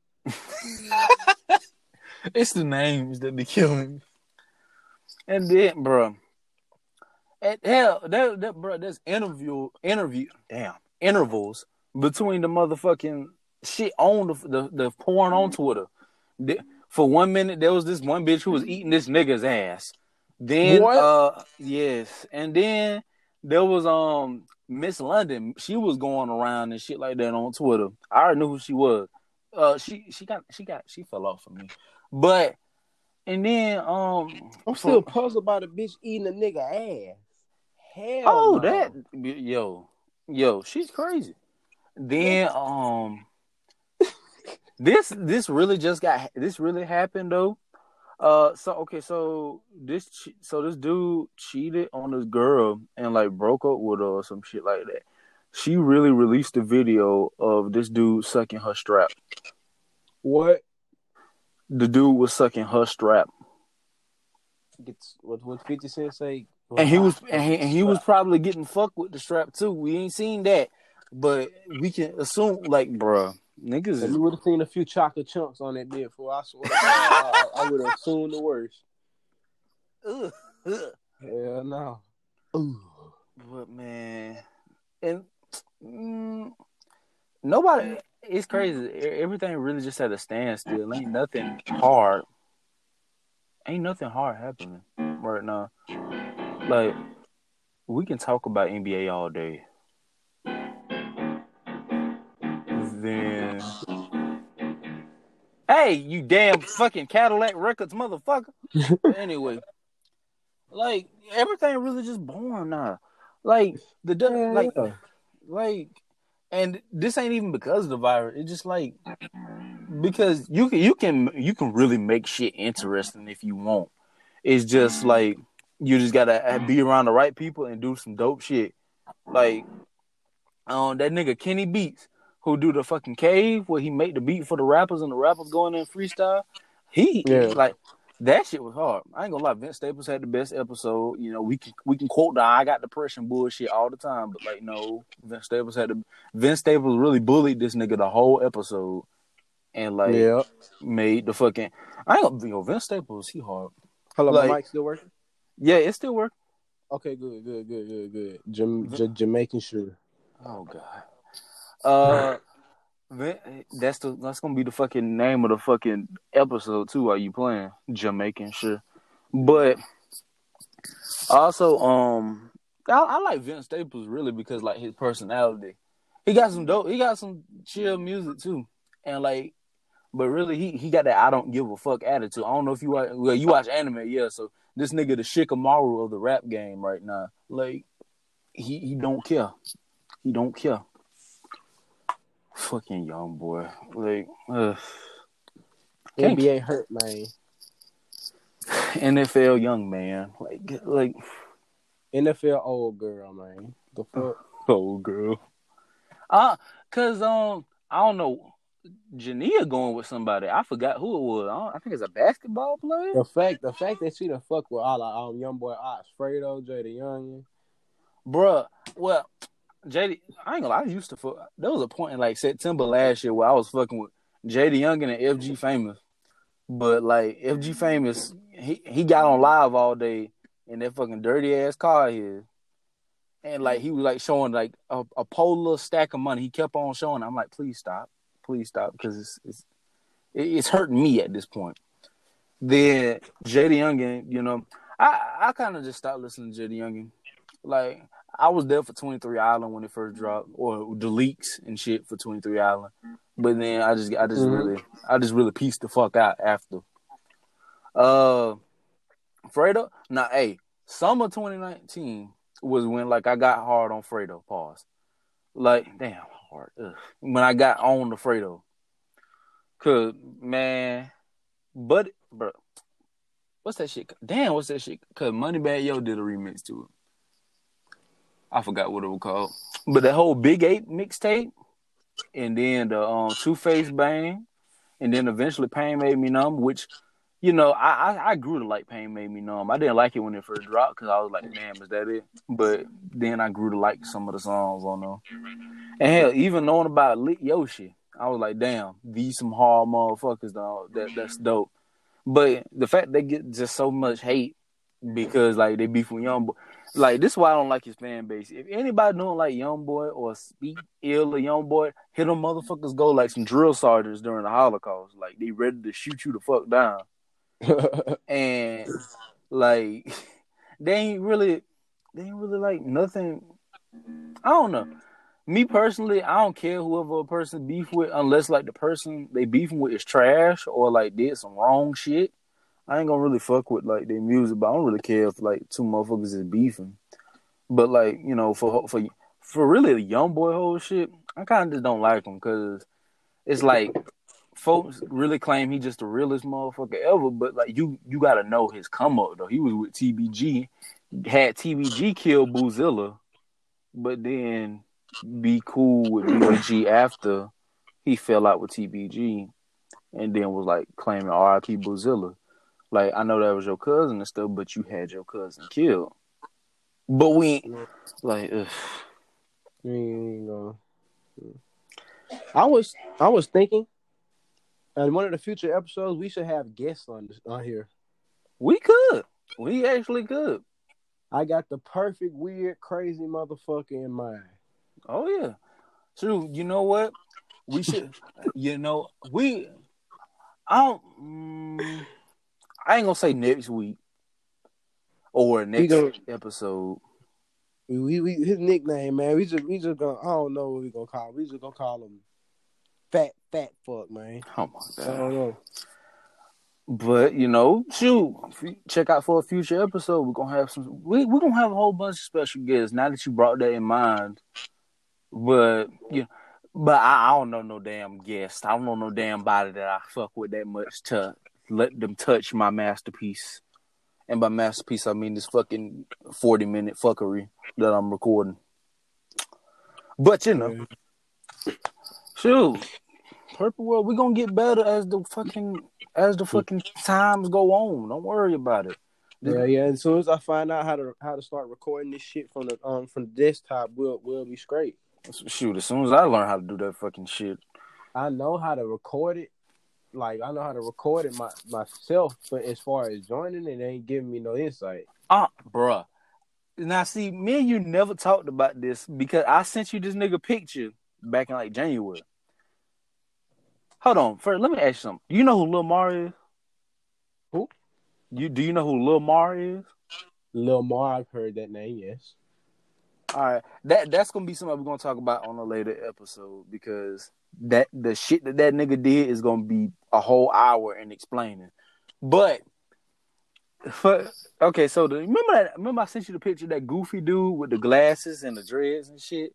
It's the names that be killing me. And then, bro, and hell, that, that bro, there's interview, interview, damn, intervals between the motherfucking shit on the the, the porn on Twitter. The, for one minute, there was this one bitch who was eating this nigga's ass. Then What? uh yes, and then there was um Miss London. She was going around and shit like that on Twitter. I already knew who she was. Uh, she she got she got she fell off for me, but and then um I'm for still puzzled by the bitch eating a nigga ass. Hell oh no. that yo yo she's crazy. Then um this this really just got this really happened though. Uh, so okay, so this so this dude cheated on this girl and like broke up with her or some shit like that. She really released a video of this dude sucking her strap. What? The dude was sucking her strap, Gets what? What Fifty Cent say? and he was and he, and he was probably getting fucked with the strap too. We ain't seen that, but we can assume like, bruh, niggas. If Is, you would have seen a few chocolate chunks on that bit, for I swear, I, I, I would have assumed the worst. ugh, ugh. Hell no. Ooh. But man, and mm, nobody. It's crazy. Everything really just at a standstill. Ain't nothing hard. Ain't nothing hard happening right now. Like we can talk about N B A all day. Then, hey, you damn fucking Cadillac Records, motherfucker. But anyway, like everything really just boring now. Like the Yeah, like, yeah. like, and this ain't even because of the virus. It's just like because you can you can you can really make shit interesting if you want. It's just like you just gotta be around the right people and do some dope shit. Like, um, that nigga Kenny Beats, who do the fucking cave where he make the beat for the rappers and the rappers going in freestyle. He Yeah. like that shit was hard. I ain't gonna lie. Vince Staples had the best episode. You know, we can we can quote the I got depression bullshit all the time, but like no, Vince Staples had the Vince Staples really bullied this nigga the whole episode, and like Yeah. made the fucking I ain't gonna yo Vince Staples he hard. Hello, Like, my mic still working? Yeah, it still works. Okay, good, good, good, good, good. Jam- j- Jamaican sure. Oh god. Uh, that's the that's gonna be the fucking name of the fucking episode too. While you playing Jamaican sure, but also um, I, I like Vince Staples really because like his personality. He got some dope. He got some chill music too, and like, but really he he got that I don't give a fuck attitude. I don't know if you watch, well you watch anime, yeah. So this nigga the Shikamaru of the rap game right now. Like he he don't care. He don't care. Fucking young boy. Like uh, N B A hurt, man. N F L young man. Like like N F L old girl, man. The fuck? Old girl. Uh cause um I don't know. Jania going with somebody. I forgot who it was. I, don't, I think it's a basketball player. The fact the fact that she done fuck with all our um, young boy Ox, Fredo, Jay the Youngin. Bruh. Well J D, I ain't gonna lie, I used to fuck. There was a point in like September last year where I was fucking with J D Youngin and F G Famous. But like F G Famous, he, he got on live all day in that fucking dirty ass car here. And like he was like showing like a, a polar stack of money. He kept on showing. I'm like, please stop. Please stop. Because it's it's it's hurting me at this point. Then J D Youngin, you know, I, I kind of just stopped listening to J D Youngin. Like I was there for twenty-three Island when it first dropped, or the leaks and shit for twenty-three Island. But then I just, I just mm-hmm. really, I just really pieced the fuck out after. Uh, Fredo, nah, hey, summer twenty nineteen was when like I got hard on Fredo. Pause. Like, damn hard. Ugh. When I got on the Fredo, cause man, but bro, what's that shit? Damn, what's that shit? Cause Moneybagg Yo did a remix to it. I forgot what it was called. But that whole Big Ape mixtape, and then the um, Two Face Bang, and then eventually Pain Made Me Numb, which, you know, I, I, I grew to like Pain Made Me Numb. I didn't like it when it first dropped because I was like, damn, is that it? But then I grew to like some of the songs on them. And hell, even knowing about Lit Yoshi, I was like, damn, these some hard motherfuckers, dog. That, that's dope. But the fact they get just so much hate because, like, they beef with Youngboy. Like, this is why I don't like his fan base. If anybody don't like Youngboy or speak ill of Youngboy, hit them motherfuckers go like some drill sergeants during the Holocaust. Like, they ready to shoot you the fuck down. And, like, they ain't really, they ain't really like nothing. I don't know. Me personally, I don't care whoever a person beef with, unless like the person they beefing with is trash or like did some wrong shit. I ain't gonna really fuck with like their music, but I don't really care if like two motherfuckers is beefing. But like you know, for for for really the young boy whole shit, I kind of just don't like him because it's like folks really claim he just the realest motherfucker ever. But like you, you gotta know his come up though. He was with T B G, had T B G kill Boozilla, but then be cool with B B G after he fell out with T B G, and then was like claiming R I P Boozilla. Like, I know that was your cousin and stuff, but you had your cousin killed. But we ain't, like, ugh. We ain't gonna... I was, I was thinking, in one of the future episodes, we should have guests on this, on here. We could. We actually could. I got the perfect, weird, crazy motherfucker in mind. Oh, yeah. So, you know what? We should, you know, we, I don't, mm, I ain't gonna say next week or next gonna, episode. We, we his nickname, man. We just we just gonna I don't know what we gonna call him. We just gonna call him Fat Fat Fuck, man. Oh my god. I don't know. But you know, shoot, check out for a future episode. We're gonna have some. We we're gonna have a whole bunch of special guests. Now that you brought that in mind, but you know, but I, I don't know no damn guest. I don't know no damn body that I fuck with that much to let them touch my masterpiece. And by masterpiece, I mean this fucking forty minute fuckery that I'm recording. But you know, shoot, Purple World, we're gonna get better as the fucking as the fucking times go on. Don't worry about it. Yeah, yeah. As soon as I find out how to how to start recording this shit from the um from the desktop, we'll we'll be straight. Shoot, as soon as I learn how to do that fucking shit, I know how to record it. Like, I know how to record it my, myself, but as far as joining it, it ain't giving me no insight. Ah, uh, bruh. Now, see, me and you never talked about this because I sent you this nigga picture back in, like, January. Hold on. First, let me ask you something. Do you know who Lil Mar is? Who? You Do you know who Lil Mar is? Lil Mar, I've heard that name, yes. All right. That, that's going to be something we're going to talk about on a later episode because... That the shit that that nigga did is gonna be a whole hour in explaining, but for, okay. So the, remember that? Remember I sent you the picture of that goofy dude with the glasses and the dreads and shit,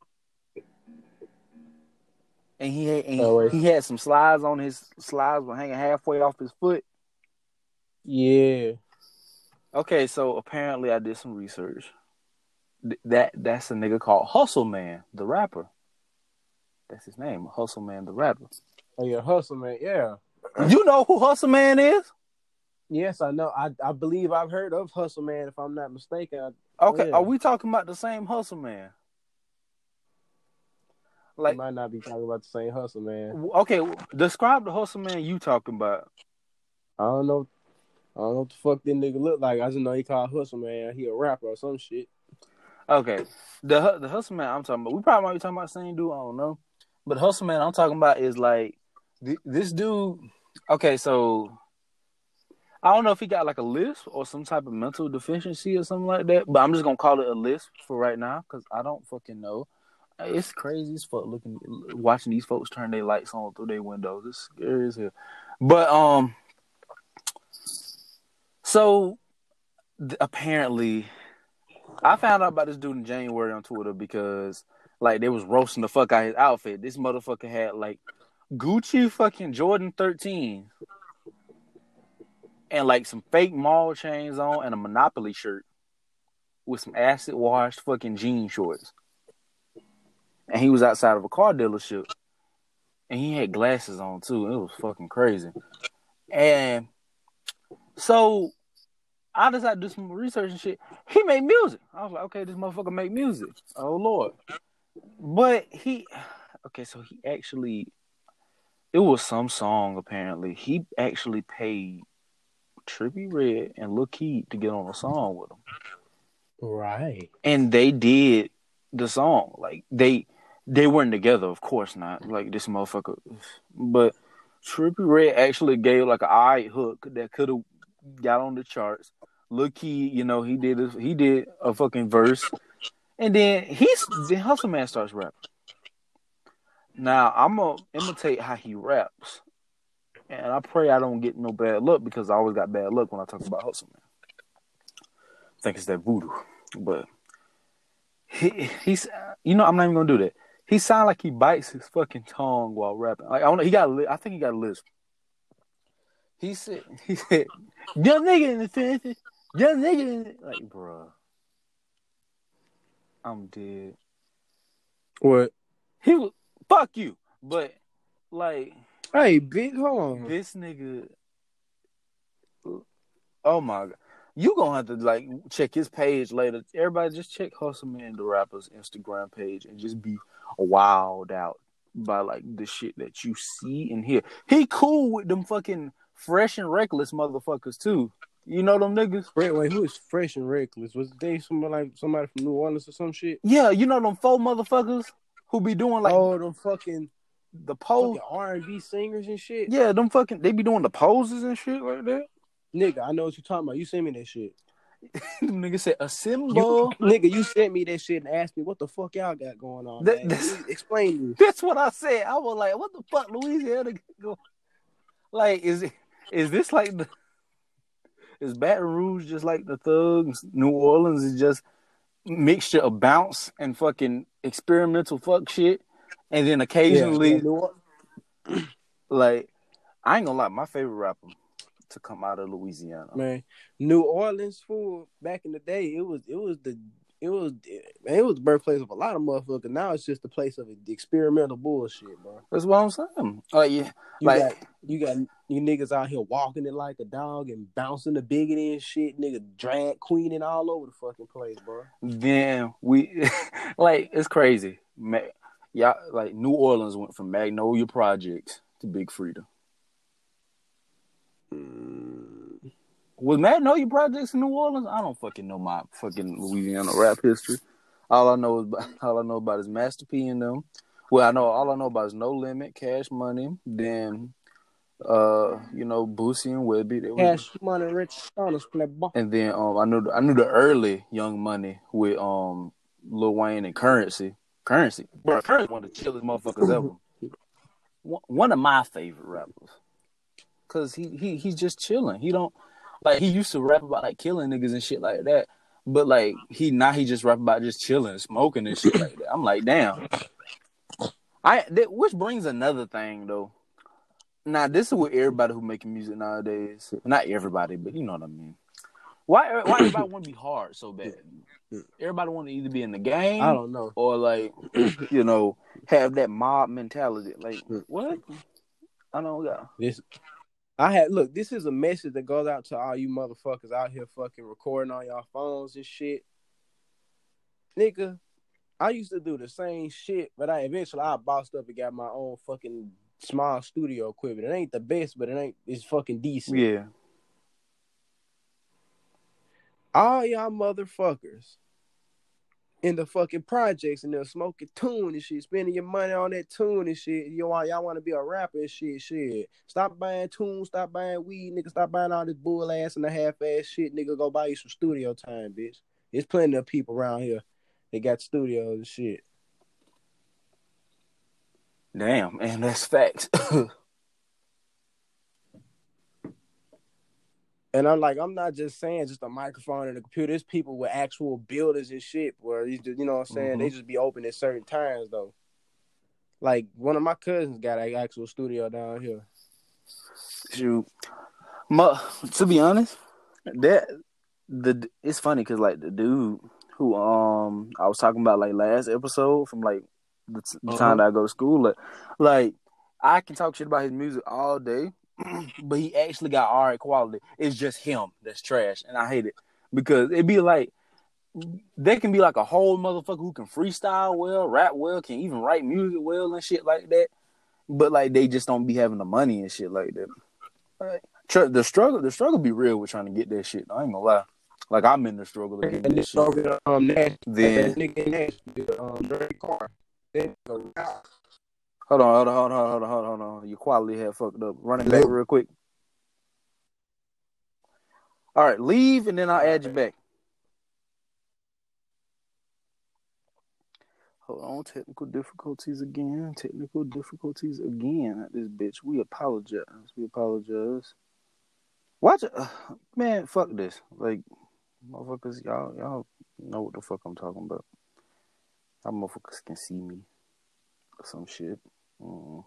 and he had and oh, he, he had some slides on his slides were hanging halfway off his foot. Yeah. Okay, so apparently I did some research. Th- that that's a nigga called Hustle Man, the rapper. That's his name, Hustle Man, the rapper. Oh yeah, Hustle Man, yeah. You know who Hustle Man is? Yes, I know. I I believe I've heard of Hustle Man, if I'm not mistaken. I, okay, yeah. Are we talking about the same Hustle Man? Like, we might not be talking about the same Hustle Man. Okay, describe the Hustle Man you talking about. I don't know. I don't know what the fuck that nigga look like. I just know he called Hustle Man. He a rapper or some shit. Okay, the the Hustle Man I'm talking about. We probably might be talking about the same dude. I don't know. But Hustle Man I'm talking about is like th- this dude. Okay, so I don't know if he got like a lisp or some type of mental deficiency or something like that. But I'm just gonna call it a lisp for right now because I don't fucking know. It's crazy as fuck looking, watching these folks turn their lights on through their windows. It's scary as hell. But um, so th- apparently, I found out about this dude in January on Twitter because. Like, they was roasting the fuck out of his outfit. This motherfucker had, like, Gucci fucking Jordan thirteen and, like, some fake mall chains on and a Monopoly shirt with some acid-washed fucking jean shorts. And he was outside of a car dealership. And he had glasses on, too. It was fucking crazy. And so I decided to do some research and shit. He made music. I was like, okay, this motherfucker make music. Oh, Lord. But he, okay, so he actually, it was some song apparently. He actually paid Trippie Redd and Lil Keed to get on a song with him. Right. And they did the song. Like, they they weren't together, of course not. Like, this motherfucker. But Trippie Redd actually gave like an eye hook that could have got on the charts. Lil Key, you know, he did a, he did a fucking verse, and then he's then Hustle Man starts rapping. Now I'm gonna imitate how he raps, and I pray I don't get no bad luck because I always got bad luck when I talk about Hustle Man. I think it's that voodoo, but he he's you know I'm not even gonna do that. He sound like he bites his fucking tongue while rapping. Like I don't know, he got a, I think he got a lisp. He said he said young nigga in the fence, young nigga in the... like bruh, I'm dead. What? He was fuck you, but like, hey, bitch, hold on. This nigga, oh my god, you gonna have to like check his page later. Everybody, just check Hustle Man the rapper's Instagram page and just be wowed out by like the shit that you see and hear. He cool with them fucking fresh and reckless motherfuckers too. You know them niggas? Wait, wait, who is fresh and reckless? Was they somebody like somebody from New Orleans or some shit? Yeah, you know them four motherfuckers who be doing like oh them fucking the pose R and B singers and shit. Yeah, them fucking they be doing the poses and shit right there. Nigga, I know what you're talking about. You sent me that shit. Nigga said a symbol. You, nigga, you sent me that shit and asked me what the fuck y'all got going on. That, explain to me. That's what I said. I was like, what the fuck, Louisiana? Like, is it is this like the is Baton Rouge just like the thugs? New Orleans is just mixture of bounce and fucking experimental fuck shit, and then occasionally, yeah, yeah, like, I ain't gonna lie, my favorite rapper to come out of Louisiana, man, New Orleans, fool. Back in the day, it was it was the it was man, it was the birthplace of a lot of motherfuckers. Now it's just the place of the experimental bullshit, bro. That's what I'm saying. Oh uh, yeah, you like got, you got you niggas out here walking it like a dog and bouncing the biggity and shit, nigga, drag queening all over the fucking place, bro. Then we like it's crazy, man. Y'all like New Orleans went from Magnolia Projects to Big Freedia. Mm. Was Magnolia Projects in New Orleans? I don't fucking know my fucking Louisiana rap history. All I know is about, all I know about is Master P and them. Well, I know all I know about is No Limit, Cash Money, then uh, you know, Boosie and Webby. Cash Money, Rich Stones, playboy. And then um, I knew I knew the early Young Money with um Lil Wayne and Currency. Currency, bro, Currency one of the chillest motherfuckers ever. One of my favorite rappers, cause he he he's just chilling. He don't. Like, he used to rap about, like, killing niggas and shit like that. But, like, he now he just rap about just chilling, smoking and shit like that. I'm like, damn. I that, Which brings another thing, though. Now, this is with everybody who making music nowadays. Not everybody, but you know what I mean. Why, why everybody want to be hard so bad? Everybody want to either be in the game. I don't know. Or, like, you know, have that mob mentality. Like, what? I don't know. This... I had look. This is a message that goes out to all you motherfuckers out here fucking recording on y'all phones and shit, nigga. I used to do the same shit, but I eventually I bossed up and got my own fucking small studio equipment. It ain't the best, but it ain't. It's fucking decent. Yeah. All y'all motherfuckers in the fucking projects and they're smoking tune and shit, spending your money on that tune and shit. You want y'all want to be a rapper and shit, shit. Stop buying tunes, stop buying weed, nigga. Stop buying all this bull ass and the half ass shit, nigga. Go buy you some studio time, bitch. There's plenty of people around here that got studios and shit. Damn, man, that's facts. And I'm like, I'm not just saying just a microphone and a computer. There's people with actual builders and shit where you just, you know what I'm saying? Mm-hmm. They just be open at certain times though. Like one of my cousins got an actual studio down here. Shoot, my, to be honest, that the it's funny because like the dude who um I was talking about like last episode from like the, the uh-huh. time that I go to school, like, like I can talk shit about his music all day. But he actually got all right quality. It's just him that's trash, and I hate it because it be like they can be like a whole motherfucker who can freestyle well, rap well, can even write music well and shit like that. But like they just don't be having the money and shit like that. Like, tr- the struggle, the struggle be real with trying to get that shit. I ain't gonna lie. Like I'm in the struggle to get this shit. Um, Nash, then nigga Nash, um, dirty car. Then go out. Hold on, hold on, hold on, hold on, hold on, hold on. Your quality had fucked up. Run it back real quick. All right, leave and then I'll add you back. Hold on, technical difficulties again. Technical difficulties again. This bitch. We apologize. We apologize. Watch it, uh, man. Fuck this. Like, motherfuckers, y'all, y'all know what the fuck I'm talking about. How motherfuckers can see me or some shit. Mm.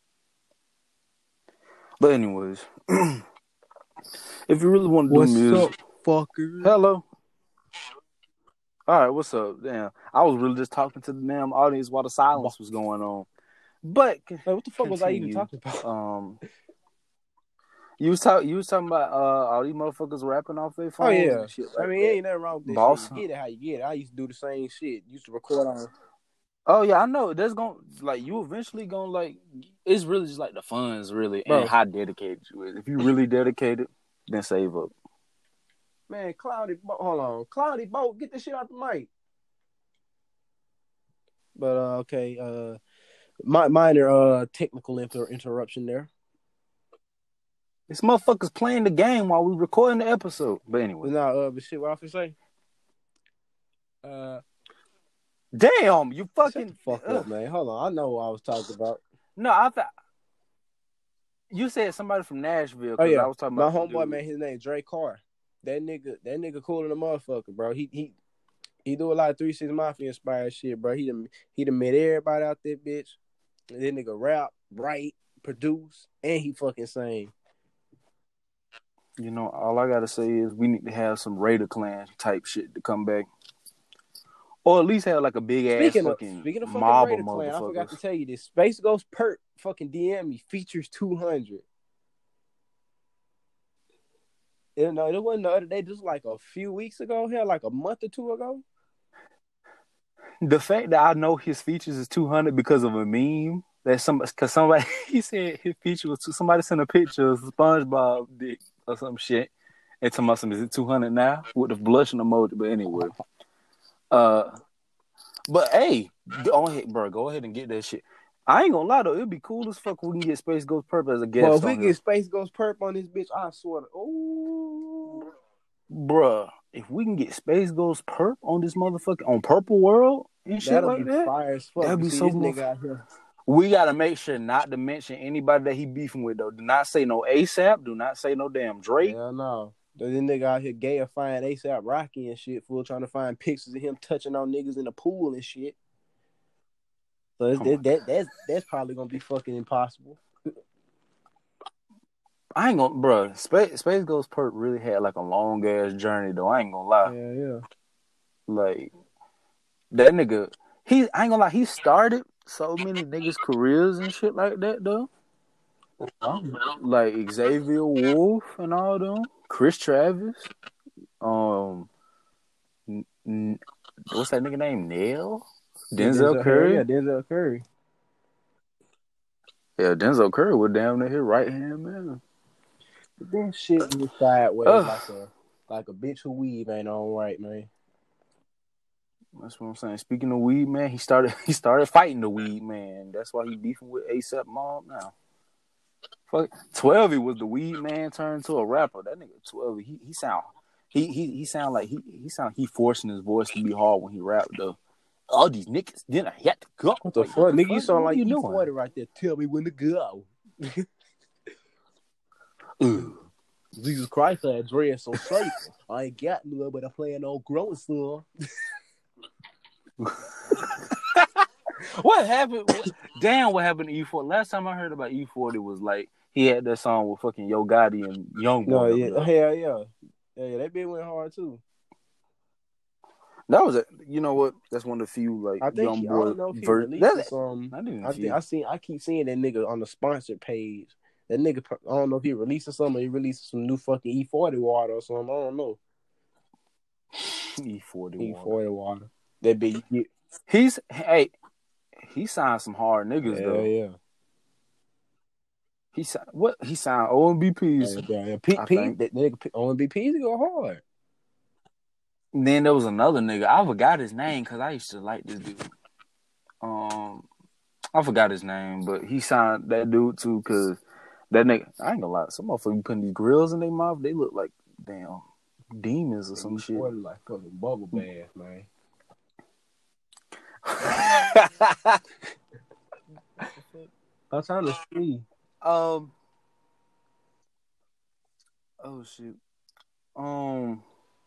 But anyways, if you really want to do What's music, up, fucker? hello. All right, what's up? Damn, I was really just talking to the damn audience while the silence was going on. But hey, what the fuck continue. was I even talking about? Um, you was talking. You was talking about uh, all these motherfuckers rapping off their phones. Oh yeah, and shit like I mean, that. ain't nothing wrong with that Boss. shit. You get it how you get it. I used to do the same shit. Used to record on. Oh yeah, I know. There's gonna like you eventually gonna like. It's really just like the funds, really, Bro. and how dedicated you is. If you really dedicated, then save up. Man, Cloudy, hold on, Cloudy Boat, get this shit out the mic. But uh, okay, uh, my minor uh technical inter- interruption there. This motherfucker's playing the game while we recording the episode. But anyway, nah, uh, but shit, what I was say? Uh, damn, you fucking fuck up, man. Hold on, I know what I was talking about. No, I thought you said somebody from Nashville. Oh yeah, I was talking my about homeboy, man. His name Dre Carr. That nigga, that nigga cool than a motherfucker, bro. He he he do a lot of three six Mafia inspired shit, bro. He done he done met everybody out there, bitch. And that nigga rap, write, produce, and he fucking sing. You know, all I gotta say is we need to have some Raider Clan type shit to come back, or at least have like a big speaking ass of, fucking speaking of fucking mob Raider of Clan, motherfuckers. I forgot to tell you this. Space Ghost Perk fucking D M me features two hundred. You know, it wasn't the other day, just like a few weeks ago, hell, like a month or two ago. The fact that I know his features is two hundred because of a meme that some because somebody he said his feature was two, somebody sent a picture of SpongeBob dick or some shit and told me, is it two hundred now with the blushing emoji? But anyway, uh, but hey, go ahead, bro, go ahead and get that shit. I ain't gonna lie though, it'd be cool as fuck if we can get Space Ghost Perp as a guest. Well, if we on get here. Space Ghost Perp on this bitch, I swear to, ooh, bruh, if we can get Space Ghost Perp on this motherfucker on Purple World and shit that'll like be that, fire as fuck. that'd be See, so this much. nigga out here. We gotta make sure not to mention anybody that he beefing with though. Do not say no ASAP. Do not say no damn Drake. Hell no. This nigga out here gayifying ASAP Rocky and shit, fool, trying to find pictures of him touching on niggas in the pool and shit. So it's, that, that that's that's probably gonna be fucking impossible. I ain't gonna, bro. Space Space Ghost Perp really had like a long ass journey though. I ain't gonna lie. Yeah, yeah. Like that nigga, he I ain't gonna lie. He started so many niggas' careers and shit like that though. Like Xavier Wolf and all them, Chris Travis, um, n- n- what's that nigga name? Nail, Denzel, Denzel Curry. Yeah, Denzel Curry. Yeah, Denzel Curry was damn near his right hand man. But that shit was sideways uh, like a like a bitch who weave ain't on right, man. That's what I'm saying. Speaking of weed, man, he started he started fighting the weed man. That's why he beefing with ASAP Mob now. Fuck, twelve was the weed man turned to a rapper. That nigga twelve, he he sound he he he sound like he he sound he forcing his voice to be hard when he rapped though. All these niggas didn't have to go. What the like, fuck, what the nigga? Fuck? You sound what like you E forty doing? right there. Tell me when to go. Jesus Christ, I dress so straight. I ain't got no, but I plan on growing some. What happened? What, damn, what happened to E forty? Last time I heard about E forty was like he had that song with fucking Yo Gotti and Young Boy. No, yeah, hell yeah, yeah, yeah. That bitch went hard too. That was a, you know what? That's one of the few like I think Young he, Boy. I don't know if he ver- released some. I didn't. I think I seen. I keep seeing that nigga on the sponsored page. That nigga, I don't know if he releasing something. Or he releasing some new fucking E forty water or something. I don't know. E forty E water. forty water. That big. He's hey. He signed some hard niggas yeah, though. Yeah, He signed what? He signed O M B Ps. Yeah, yeah. P, I P, think. that nigga O M B Ps go hard. And then there was another nigga. I forgot his name because I used to like this dude. Um, I forgot his name, but he signed that dude too because that nigga. I ain't gonna lie. Some motherfuckers putting these grills in their mouth. They look like damn demons or some You shit. boiling like fucking bubble bath, man. I'm trying to see. Um. Oh shit. Um.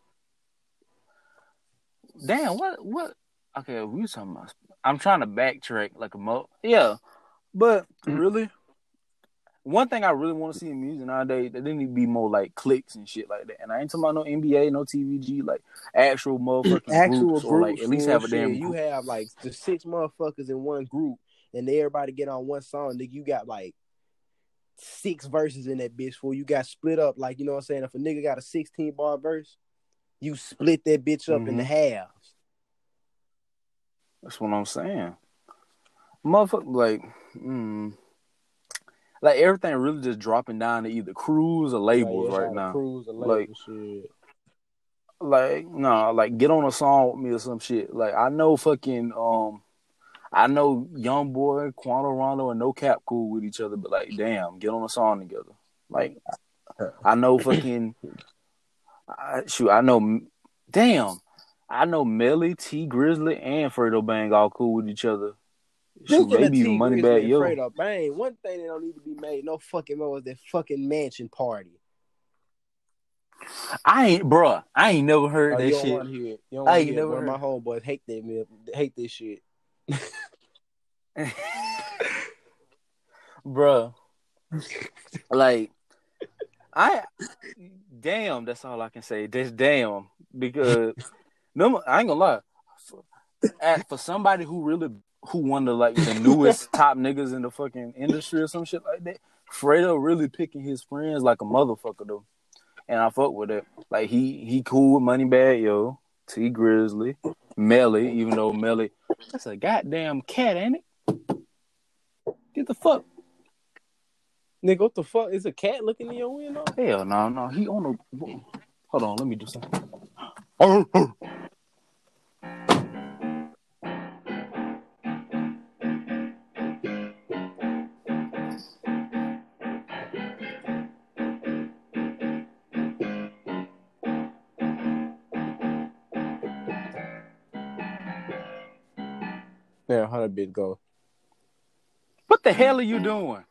Damn. What? What? Okay, we were talking about. I'm trying to backtrack like a mo. Yeah, but really, one thing I really want to see in music nowadays, there need to be more like clicks and shit like that. And I ain't talking about no N B A, no T V G, like actual motherfucking Actual groups or like groups, at least man, have a shit. damn You group. have like the six motherfuckers in one group, and everybody get on one song. Nigga, you got like six verses in that bitch. For you got split up, like you know what I'm saying. If a nigga got a sixteen bar verse, you split that bitch up Mm-hmm. into halves. That's what I'm saying. Motherfucker, like, mm, like everything really just dropping down to either crews or labels like, yeah, right now. Crews or like, label shit. Like, no, nah, like get on a song with me or some shit. Like, I know fucking, um, I know Young Boy, Quanto Rondo, and No Cap cool with each other, but like, damn, get on a song together. Like, I know fucking, I, shoot, I know, damn, I know Melly, T Grizzly, and Fredo Bang all cool with each other. Shoot, Speaking maybe of even T Moneybag Grizzly and Yo. Fredo Bang, one thing that don't need to be made no fucking more is that fucking mansion party. I ain't, bruh, I ain't never heard Oh, that you don't shit. want to hear it. You don't I want to ain't hear it. never One of heard. my homeboys hate that, hate this shit. Bruh. Like, I, damn, that's all I can say. Just damn. Because, no, I ain't gonna lie. For, for somebody who really, who one of like the newest top niggas in the fucking industry or some shit like that, Fredo really picking his friends like a motherfucker though. And I fuck with it. Like, he, he cool with Moneybag Yo, T Grizzly, Melly, even though Melly, that's a goddamn cat, ain't it? Get the fuck. Nigga, what the fuck? Is a cat looking in your window? Hell no, no. He on the. Hold on, let me do something. Oh, oh. Yeah, how that bitch go? What the hell are you doing?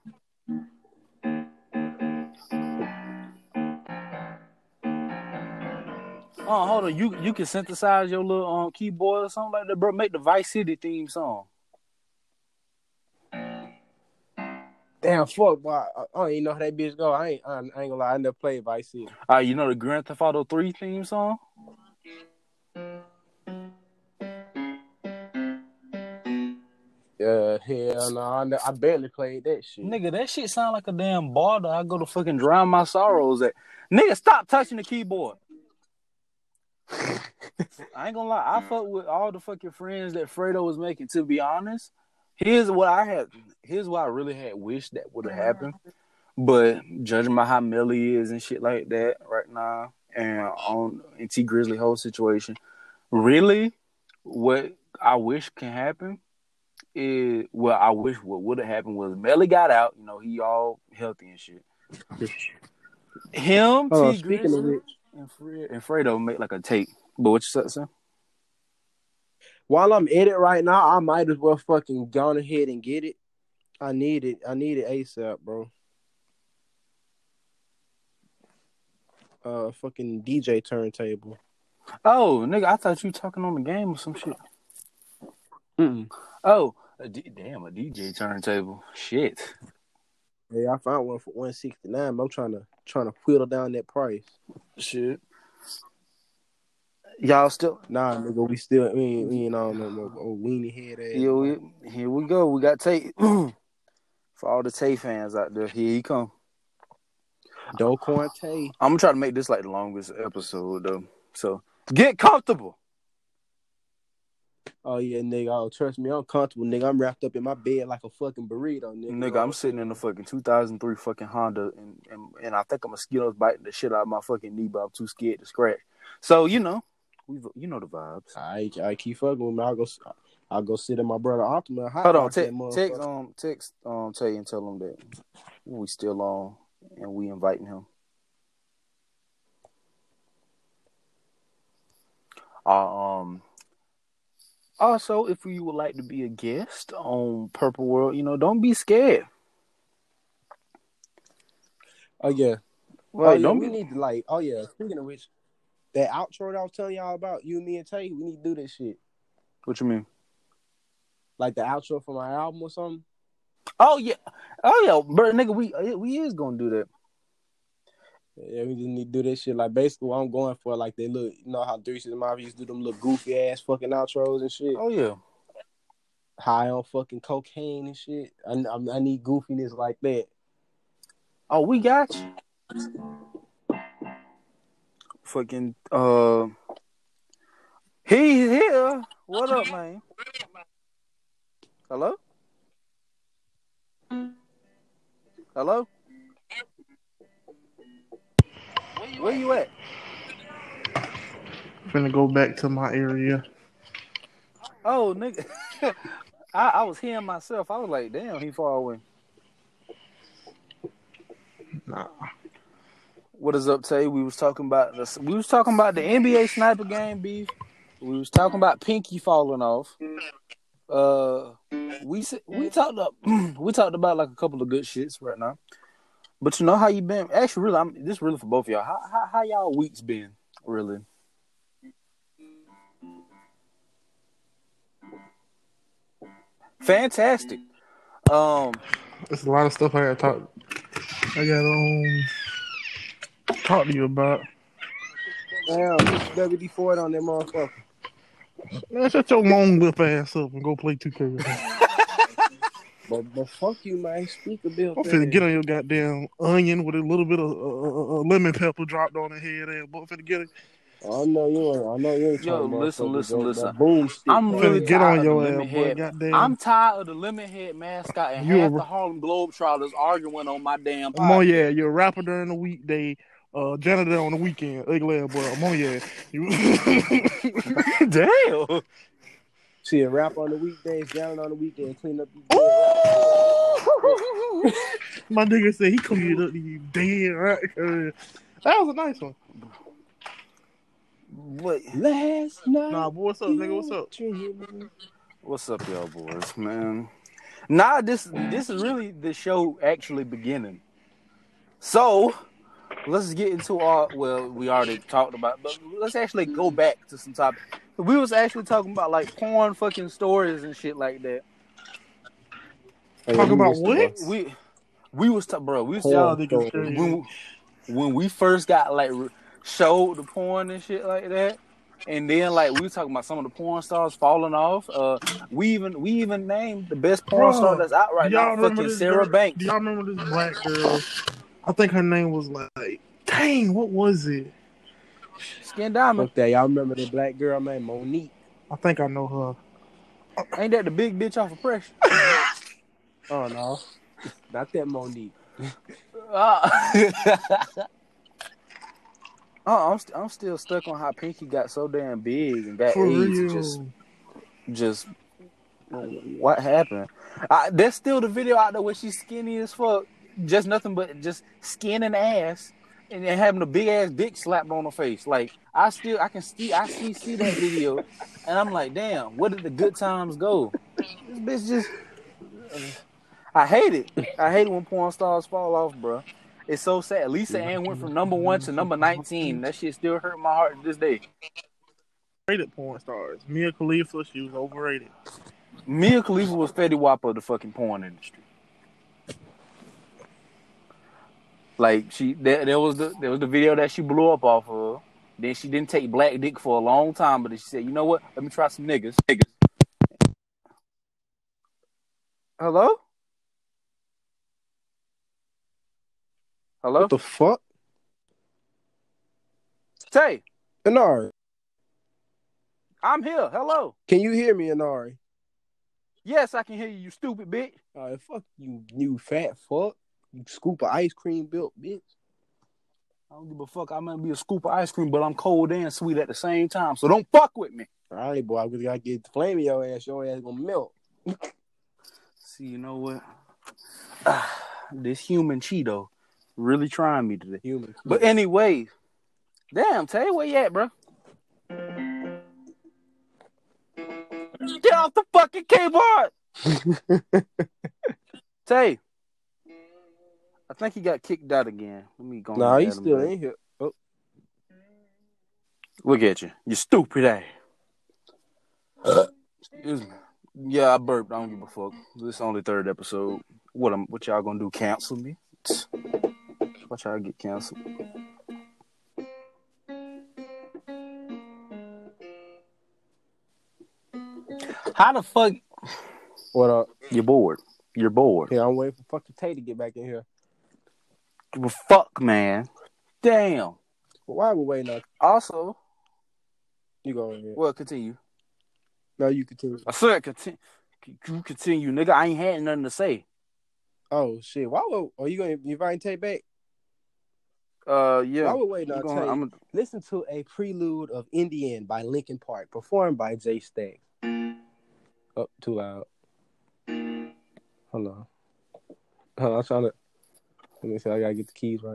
Oh, hold on. You you can synthesize your little um, keyboard or something like that, bro. Make the Vice City theme song. Damn, fuck, boy. I, I don't even know how that bitch go. I ain't, I, I ain't gonna lie. I never played Vice City. Uh, you know the Grand Theft Auto three theme song? Uh, hell no, I, I barely played that shit. Nigga, that shit sound like a damn bar that I go to fucking drown my sorrows at. Nigga, stop touching the keyboard. I ain't gonna lie. I fuck with all the fucking friends that Fredo was making. To be honest, here's what I had. Here's what I really had wished that would have happened. But judging by how Melly is and shit like that right now, and on in T Grizzly whole situation, really, what I wish can happen is well, I wish what would have happened was Melly got out. You know, he all healthy and shit. Him, Oh, T speaking of Grizzly, which, and, Fred, and Fredo make like a tape. But what you said, son? while I'm in it right now, I might as well fucking go on ahead and get it. I need it. I need it ASAP, bro. Uh, fucking D J turntable. Oh, nigga, I thought you were talking on the game or some shit. Mm-mm. Oh, a D- damn, a D J turntable. Shit. Yeah, I found one for one sixty nine. I'm trying to trying to whittle down that price. Shit. Y'all still? Nah, nigga, we still we ain't, we ain't on no more old weenie head ass. Here we, here we go. We got Tay. For all the Tay fans out there, here he come. Do Quante. I'm gonna try to make this like the longest episode though. So get comfortable. Oh yeah, nigga. Oh, trust me, I'm comfortable, nigga. I'm wrapped up in my bed like a fucking burrito, nigga. Nigga, I'm sitting in the fucking two thousand three fucking Honda, and, and and I think a mosquito's biting the shit out of my fucking knee, but I'm too scared to scratch. So you know, we you know the vibes. I I keep fucking with me. I'll go. I'll go sit in my brother Optima. Hold on, te- text um text um Tay and tell him that we still on and we inviting him. Uh, um. Also, if you would like to be a guest on Purple World, you know, don't be scared. Oh yeah. Right, Oh yeah, don't we be. need to like. Oh yeah. Speaking of which, that outro that I was telling y'all about, you, me, and Tay, we need to do this shit. What you mean? Like the outro for my album or something. Oh yeah, oh yeah, but nigga, we we is gonna do that. Yeah, we just need to do this shit. Like basically, what I'm going for, like they look, you know how Three Six Mafia used to do them little goofy ass fucking outros and shit. Oh yeah, high on fucking cocaine and shit. I, I, I need goofiness like that. Oh, we got you. Fucking uh, he's here. What up, man? Hello? Hello? Where you at? Finna go back to my area. Oh, nigga. I, I was hearing myself. I was like, damn, he far away. Nah. What is up, Tay? We was talking about the we was talking about the N B A sniper game beef. We was talking about Pinky falling off. Uh, we we talked up we talked about like a couple of good shits right now. But you know how you been? Actually, really, I'm this really for both of y'all. How how, how y'all weeks been? Really? Fantastic. Um, There's a lot of stuff I gotta talk. I gotta um talk to you about. Damn, put W D forty on that motherfucker. Man, shut your long lip ass up and go play two K. But, but fuck you, man. Speak a bit. I'm finna get on your goddamn onion with a little bit of uh, uh, uh, lemon pepper dropped on the head there. But I'm finna get it. I know you ain't. I know you ain't. Yo, listen, listen, that, listen. That boom stick, I'm really finna tired get on of your the ass, lemon boy. head. Goddamn. I'm tired of the lemon head mascot and You half a- the Harlem Globetrotters arguing on my damn podcast. I'm on, yeah. You're a rapper during the weekday, uh, janitor on the weekend. Ugly ass boy. I'm on, yeah. You... Damn. See a rap on the weekdays, down on the weekend, clean up. My nigga said he cleaned up these dead right. Uh, that was a nice one. What? Last night. Nah, boy, what's up, nigga? What's up? What's up, y'all boys, man? Nah, this this is really the show actually beginning. So let's get into our. Well, we already talked about, but let's actually go back to some topic. We was actually talking about like porn fucking stories and shit like that. Oh, yeah, Talk you about missed it, what? bro. We we was ta- bro. We was Y'all Porn niggas stories. crazy. when when we first got like re- showed the porn and shit like that, and then like we were talking about some of the porn stars falling off. Uh, we even we even named the best porn Bruh, star that's out right do y'all now, remember fucking this Sarah girl? Banks. Do y'all remember this black girl? I think her name was like, dang, what was it? Skin Diamond. Fuck that. Y'all remember the black girl named Monique? I think I know her. Ain't that the big bitch off of Pressure? Oh no, not that Monique. uh, uh, I'm st- I'm still stuck on how Pinky got so damn big and got For AIDS. real. Just just what happened? I, there's still the video out there where she's skinny as fuck, just nothing but just skin and ass, and then having a big ass dick slapped on her face. Like I still, I can see, I see, see that video, and I'm like, damn, where did the good times go? This bitch just, I hate it. I hate it when porn stars fall off, bro. It's so sad. Lisa Ann went from number one to number nineteen. That shit still hurt my heart to this day. Rated porn stars. Mia Khalifa, she was overrated. Mia Khalifa was Fetty Wap of the fucking porn industry. Like she, there, there was the there was the video that she blew up off of. Then she didn't take black dick for a long time, but then she said, "You know what? Let me try some niggas." Niggas. Hello. Hello. What the fuck? Tay, Anari, I'm here. Hello. can you hear me, Anari? Yes, I can hear you. You stupid bitch. All right, fuck you, you fat fuck. You scoop of ice cream built bitch. I don't give a fuck. I might be a scoop of ice cream, but I'm cold and sweet at the same time. So don't fuck with me. All right, boy, I just gotta get the flame in your ass. Your ass gonna melt. See, you know what? Ah, this human Cheeto really trying me today. Human. But anyway, damn, Tay, where you at, bro? Get off the fucking keyboard. Tay, I think he got kicked out again. Let me go. Nah, he's still back. in here. Oh. Look at you. You stupid ass. Uh. Excuse me. Yeah, I burped. I don't give a fuck. This is only third episode. What am what y'all gonna do? Cancel me? Watch y'all get canceled. How the fuck? What up? You're bored. You're bored. Yeah, I'm waiting for fucking Tay to get back in here. Well, fuck, man. Damn. Well, why are we waiting on? Also, you go ahead. Well, continue. No, you continue. I said continue. You continue, nigga. I ain't had nothing to say. Oh shit! Why would? Are you gonna invite Tay back? Uh, yeah. While we're waiting on Tay, gonna... listen to a prelude of Indian by Linkin Park, performed by Jay Stack. Oh, too loud. Hold on. Hold on, I'm trying to. Let me see. I gotta get the keys right.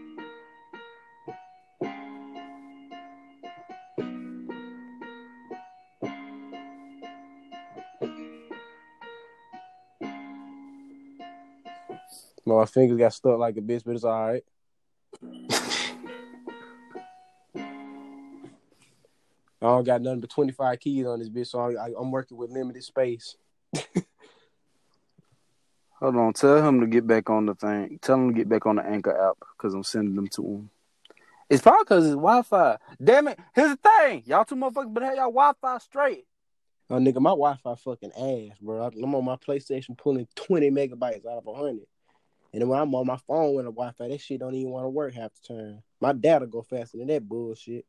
My fingers got stuck like a bitch, but it's all right. I don't got nothing but twenty-five keys on this bitch, so I, I, I'm working with limited space. Hold on. Tell him to get back on the thing. Tell him to get back on the Anchor app because I'm sending them to him. It's probably because it's Wi-Fi. Damn it. Here's the thing. Y'all two motherfuckers better have y'all Wi-Fi straight. Oh, nigga, my Wi-Fi fucking ass, bro. I'm on my PlayStation pulling twenty megabytes out of one hundred. And then when I'm on my phone with a Wi-Fi, that shit don't even want to work half the time. My data go faster than that bullshit.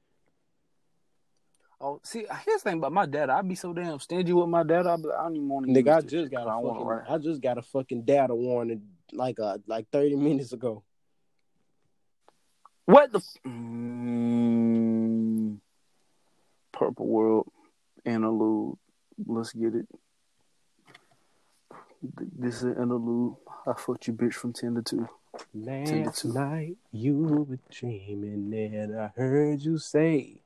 Oh, see, here's the thing about my data. I be so damn stingy with my data. I, be like, I don't even want to. Nigga, I just got a I fucking. I just got a fucking data warning like uh like thirty minutes ago. What the? F- mm, Purple World interlude. Let's get it. This is an interlude. I fucked you, bitch, from ten to two. Last ten to two. Night you were dreaming, and I heard you say.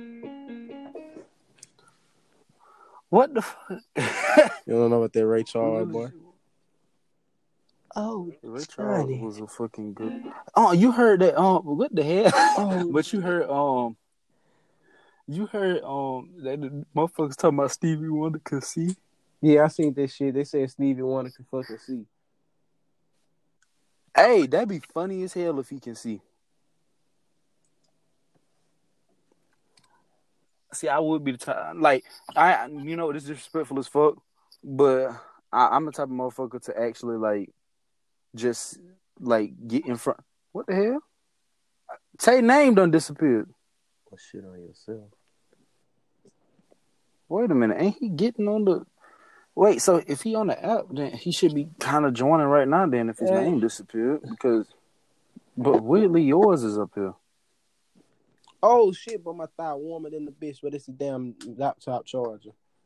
What the fuck? You don't know what that Ray Charles, boy? Oh, Ray Charles was a fucking good. Oh, you heard that? Um, what the hell? Oh, but you heard um, you heard um that the motherfuckers talking about Stevie Wonder could see. Yeah, I seen that shit. They said Stevie Wonder could fucking see. Hey, that'd be funny as hell if he can see. See, I would be the type, like, I, you know, this is disrespectful as fuck, but I, I'm the type of motherfucker to actually, like, just, like, get in front. What the hell? Tay name done disappeared. What shit on yourself? Wait a minute, ain't he getting on the... Wait, so if he on the app, then he should be kind of joining right now then if his hey. name disappeared, because... But weirdly, yours is up here. Oh, shit, but my thigh warmer than the bitch, but it's a damn laptop charger.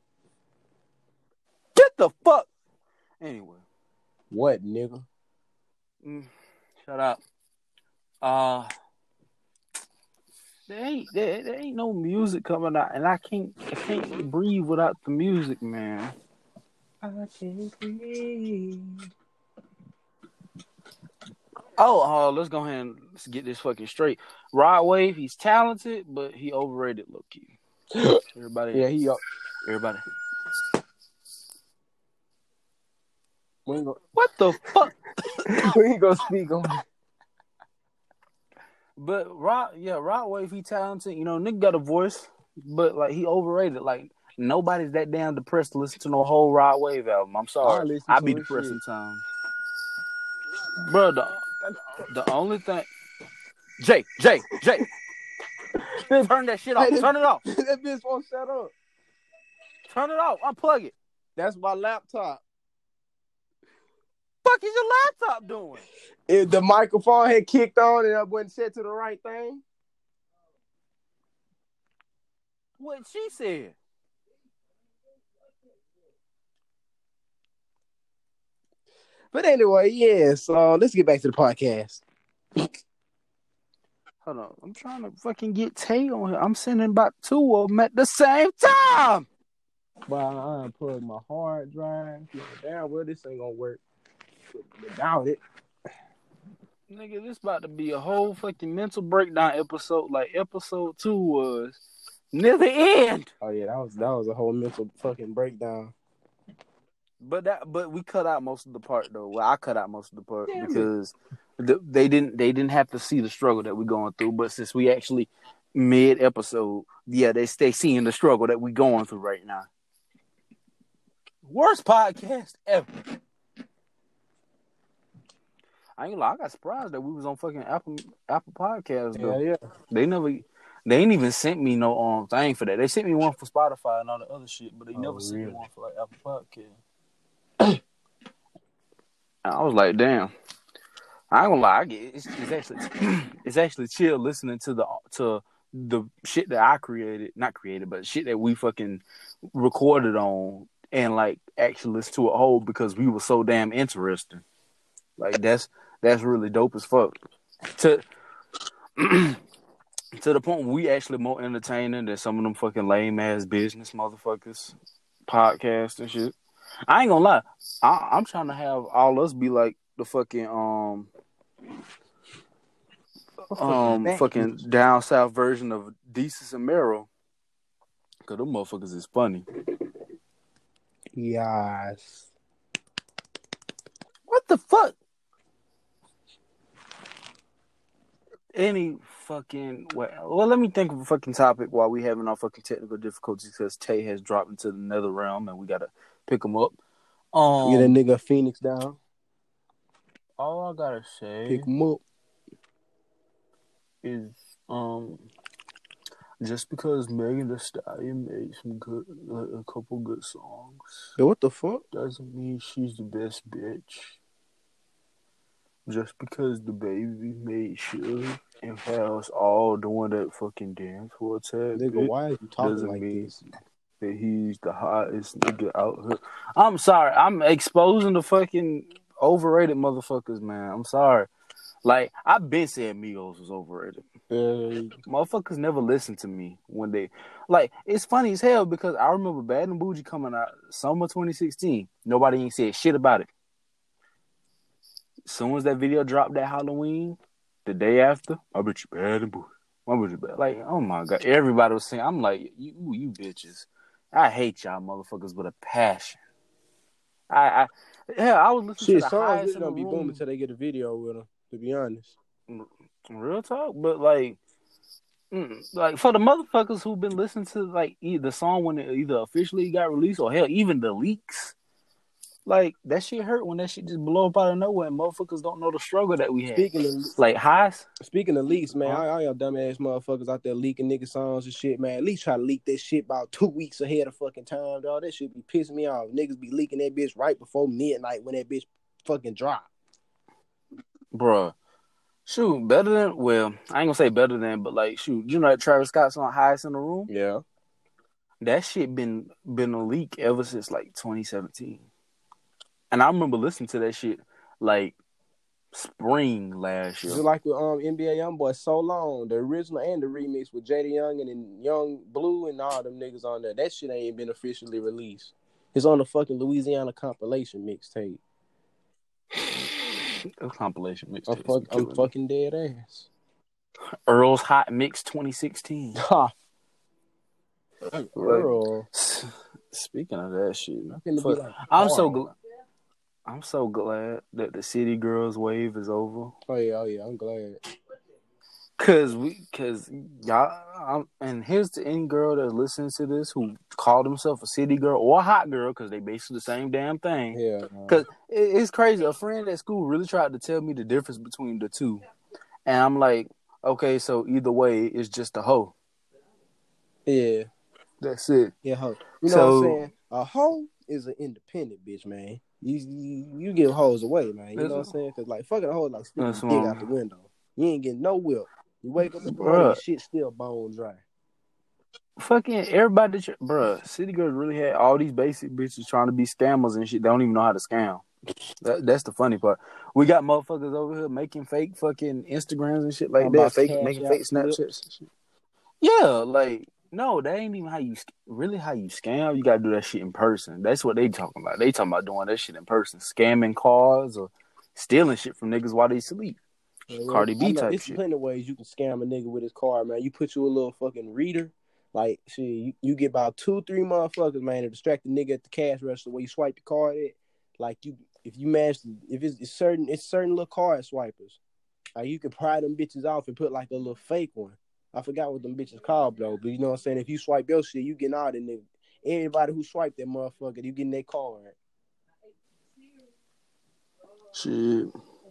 Get the fuck! Anyway. What, nigga? Mm, shut up. Uh, there ain't, there, there ain't no music coming out, and I can't, I can't breathe without the music, man. I can't breathe. Oh, uh, let's go ahead and let's get this fucking straight. Rod Wave, he's talented, but he overrated low key. Everybody, yeah, he up. Everybody. We ain't gonna... What the fuck? We ain't gonna speak on it. But Rod, yeah, Rod Wave, he talented. You know, nigga got a voice, but like he overrated. Like nobody's that damn depressed to listen to no whole Rod Wave album. I'm sorry, I be depressed sometimes, bro. The, the only thing, Jay, Jay, Jay, turn that shit off. Hey, turn it off. That bitch won't shut up. Turn it off. Unplug it. That's my laptop. Fuck is your laptop doing? If the microphone had kicked on and I wasn't set to the right thing. What she said. But anyway, yeah, so let's get back to the podcast. Hold on. I'm trying to fucking get Tay on here. I'm sending about two of them at the same time. But I unplugged my hard drive. Damn, well, this ain't gonna work without it. Nigga, this about to be a whole fucking mental breakdown episode, like episode two was near the end. Oh yeah, that was that was a whole mental fucking breakdown. But that, but we cut out most of the part though. Well, I cut out most of the part Damn because the, they didn't they didn't have to see the struggle that we're going through. But since we actually mid episode, yeah, they stay seeing the struggle that we're going through right now. Worst podcast ever. I ain't gonna lie, I got surprised that we was on fucking Apple Apple Podcasts though. Yeah, yeah. They never, they ain't even sent me no um thing for that. They sent me one for Spotify and all the other shit, but they Oh, never sent really? me one for like Apple Podcasts. And I was like, damn. I ain't gonna lie, I get, it's, it's actually it's actually chill listening to the to the shit that I created, not created, but shit that we fucking recorded on and like actually listen to a whole because we were so damn interesting. Like that's that's really dope as fuck. To to the point where we actually more entertaining than some of them fucking lame ass business motherfuckers podcasts and shit. I ain't gonna lie, I, I'm trying to have all us be like the fucking um um fucking down south version of Desus and Mero. Cause them motherfuckers is funny. Yes. What the fuck? Any fucking well, well, let me think of a fucking topic while we having our fucking technical difficulties because Tay has dropped into the nether realm and we gotta pick him up. Um, Get that nigga Phoenix down. all I gotta say Pick him up. is um, just because Megan Thee Stallion made some good, a couple good songs, Yo, what the fuck? doesn't mean she's the best bitch. Just because the baby made sure and has all doing that fucking dance for a tad Nigga, bit, why are you talking doesn't like mean this? that he's the hottest nigga out here. I'm sorry. I'm exposing the fucking overrated motherfuckers, man. I'm sorry. Like, I've been saying Migos was overrated. Uh, Motherfuckers never listened to me when they... Like, it's funny as hell because I remember Bad and Bougie coming out summer twenty sixteen. Nobody ain't said shit about it. As soon as that video dropped that Halloween, the day after, I bet you Bad and Bougie. I bet you bad. Like, oh my God. Everybody was saying, I'm like, you, you bitches. I hate y'all motherfuckers with a passion. I, I yeah, I was listening shit, to the songs highest really in the gonna be room. booming until they get a video with them, to be honest. Real talk, but like, mm, like for the motherfuckers who've been listening to like either the song when it either officially got released or hell, even the leaks, like that shit hurt when that shit just blow up out of nowhere and motherfuckers don't know the struggle that we had. Speaking of Like highs, speaking of leaks, man, Huh? all y'all dumbass motherfuckers out there leaking nigga songs and shit, man. At least try to leak that shit about two weeks ahead of fucking time, dog. That shit be pissing me off. Niggas be leaking that bitch right before midnight when that bitch fucking drop. bruh. Shoot, better than well, I ain't gonna say better than, but like shoot, you know that Travis Scott song "Highest in the Room"? Yeah. That shit been been a leak ever since like twenty seventeen. And I remember listening to that shit like spring last year. Just like with um N B A Youngboy, So Long, the original and the remix with J D Young and then Young Blue and all them niggas on there. That shit ain't been officially released. It's on the fucking Louisiana compilation mixtape. A compilation mix. I'm, fuck, I'm fucking dead ass. Earl's Hot Mix twenty sixteen. Ha. Earl. Speaking of that shit, I'm, finna fuck, be like, I'm so Carl. glad. I'm so glad that the City Girls wave is over. Oh yeah, oh yeah, I'm glad. Cause we, cause y'all, I'm, and here's to any girl that listens to this who called themselves a city girl or a hot girl, cause they basically the same damn thing. Yeah. Man. Cause it, it's crazy. A friend at school really tried to tell me the difference between the two, and I'm like, okay, so either way, it's just a hoe. Yeah. That's it. Yeah, hoe. You know So- what I'm saying? A hoe is an independent bitch, man. You you, you give hoes away, man. You know what I'm saying? Cause like fucking a hoe like sticking That's your dick wrong. out the window. You ain't getting no whip. You wake up in the morning, Bruh. your shit still bone dry. Fucking everybody, that you- bruh, City Girls really had all these basic bitches trying to be scammers and shit. They don't even know how to scam. That, that's the funny part. We got motherfuckers over here making fake fucking Instagrams and shit like Talking that, about fake Cash making App fake flips. Snapchats and shit. Yeah, like No, that ain't even how you really how you scam. You gotta do that shit in person. That's what they talking about. They talking about doing that shit in person, scamming cars or stealing shit from niggas while they sleep. Man, Cardi I B know type it's shit. plenty of ways you can scam a nigga with his car, man. You put you a little fucking reader, like shit. You, you get about two, three motherfuckers, man, to distract the nigga at the cash register where you swipe the card at. Like you, if you manage, to, if it's, it's certain, it's certain little card swipers. Like you can pry them bitches off and put like a little fake one. I forgot what them bitches called though, but you know what I'm saying. If you swipe your shit, you getting all the nigga. Everybody who swiped that motherfucker, you getting their card. Shit.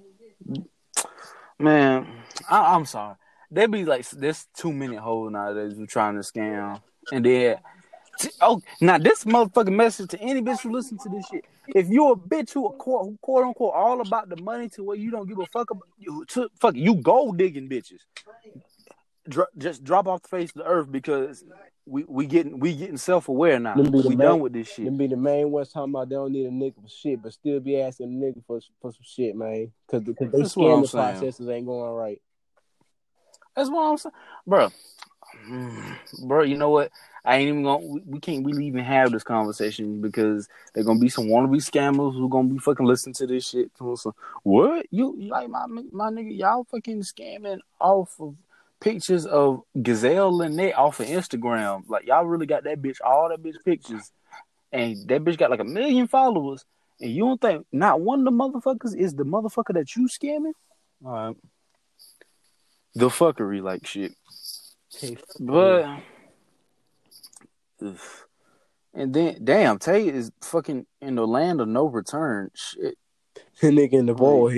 Man, I, I'm sorry. There be like this two minute hole nowadays who trying to scam, and then oh now this motherfucking message to any bitch who listen to this shit. If you a bitch who a quote, who quote unquote all about the money to where you don't give a fuck about you, to, fuck you gold digging bitches, Dro- just drop off the face of the earth because we we getting we getting self aware now. Them be the We main, done with this shit. them be the main ones talking about they don't need a nigga for shit, but still be asking a nigga for for some shit, man. Because because they That's what I'm scamming saying. processes ain't going right. That's what I'm saying, bro. Bro, you know what? I ain't even gonna. We, we can't really even have this conversation because they're gonna be some wannabe scammers who gonna be fucking listening to this shit. So, what you, you like my my nigga? Y'all fucking scamming off of pictures of Gazelle Lynette off of Instagram. Like y'all really got that bitch, all that bitch pictures, and that bitch got like a million followers. And you don't think not one of the motherfuckers is the motherfucker that you scamming? All right, the fuckery like shit. Hey, But ugh. And then damn, Tay is fucking in the land of no return. Shit. nigga in the void.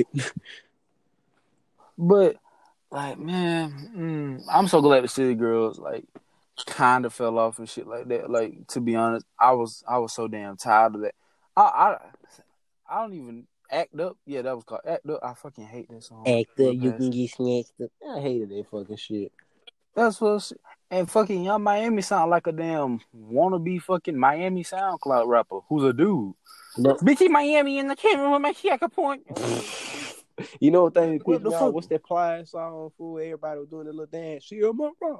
But like, man, mm, I'm so glad the City Girls like kind of fell off and shit like that. Like, to be honest, I was I was so damn tired of that. I I, I don't even act up. Yeah, that was called act up. I fucking hate that song. Act up, you can get snatched up. I hated that fucking shit. That's what. And fucking Young Miami sound like a damn wannabe fucking Miami SoundCloud rapper who's a dude. No. Bitchy Miami in the camera with my shaker point. You know what thing What the me fuck? out? What's that Plies song? Fool, everybody was doing the little dance. She on my rock.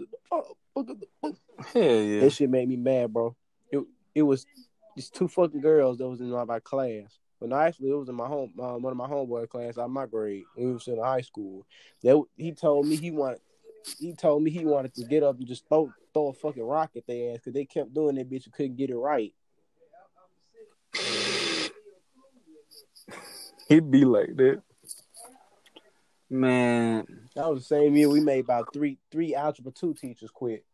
Hell yeah. That shit made me mad, bro. It it was these two fucking girls that was in my, my class. But no, actually, it was in my home, uh, one of my homeboy class out of my grade. We was in high school. That he told me he wanted. He told me he wanted to get up and just throw throw a fucking rock at their ass because they kept doing that bitch and couldn't get it right. He'd be like that. Man. That was the same year we made about three three algebra two teachers quit.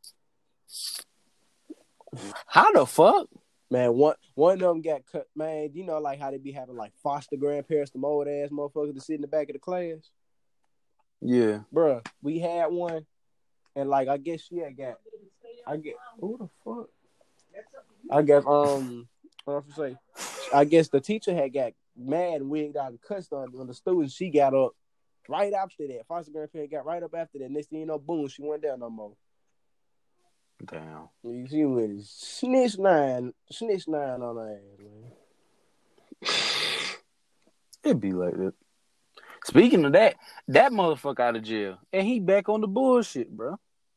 How the fuck? Man, one one of them got cut. Man, you know like how they be having like foster grandparents, them old ass motherfuckers to sit in the back of the class. Yeah, bruh, we had one, and like I guess she had got. I get who the fuck? I guess um, what I say? I guess the teacher had got mad and wigged out and cussed on, on the students. She got up right after that. Foster grandparent got right up after that. Next thing you know, boom, she went down no more. Damn. She went snitch nine, snitch nine on her ass, man. It'd be like that. Speaking of that, that motherfucker out of jail, and he back on the bullshit, bro.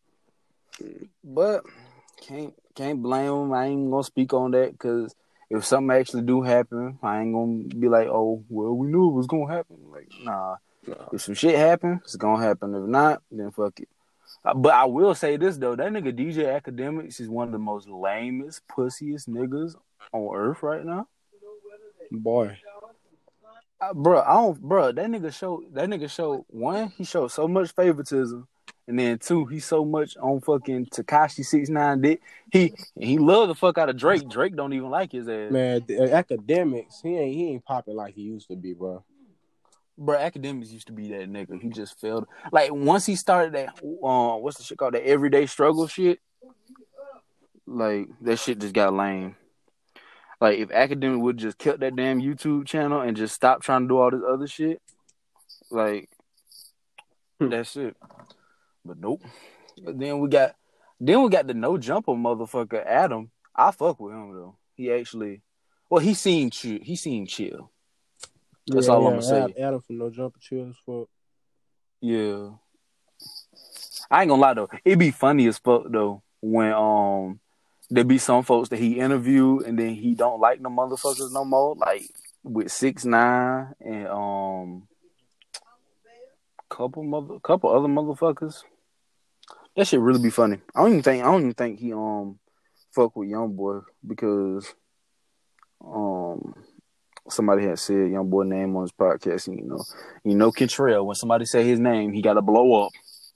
But can't can't blame him. I ain't gonna speak on that because if something actually do happen, I ain't gonna be like, oh, well, we knew it was gonna happen. Like, nah. nah. If some shit happen, it's gonna happen. If not, then fuck it. But I will say this though, that nigga D J Academics is one of the most lamest, pussiest niggas on earth right now. Boy. Uh, bro, I don't, bro. That nigga showed. That nigga showed one. He showed so much favoritism, and then two, he so much on fucking Tekashi six nine dick. He he loved the fuck out of Drake. Drake don't even like his ass. Man, the Academics, he ain't he ain't popping like he used to be, bro. Bro, Academics used to be that nigga. He just failed. Like once he started that, uh, what's the shit called? That everyday struggle shit. Like that shit just got lame. Like, if Academic would just kept that damn YouTube channel and just stop trying to do all this other shit, like, that's it. But nope. But then we got, then we got the no jumper motherfucker Adam. I fuck with him though. He actually, well, he seemed chill. He seemed chill. That's yeah, all yeah, I'm gonna say. Adam, Adam from No Jumper chill as fuck. Yeah. I ain't gonna lie though. It be funny as fuck though. when um there be some folks that he interviewed and then he don't like the motherfuckers no more, like with six nine and um couple mother couple other motherfuckers. That shit really be funny. I don't even think I don't even think he um fuck with YoungBoy because um somebody had said YoungBoy name on his podcast, and you know, you know Kentrell, when somebody say his name, he gotta blow up.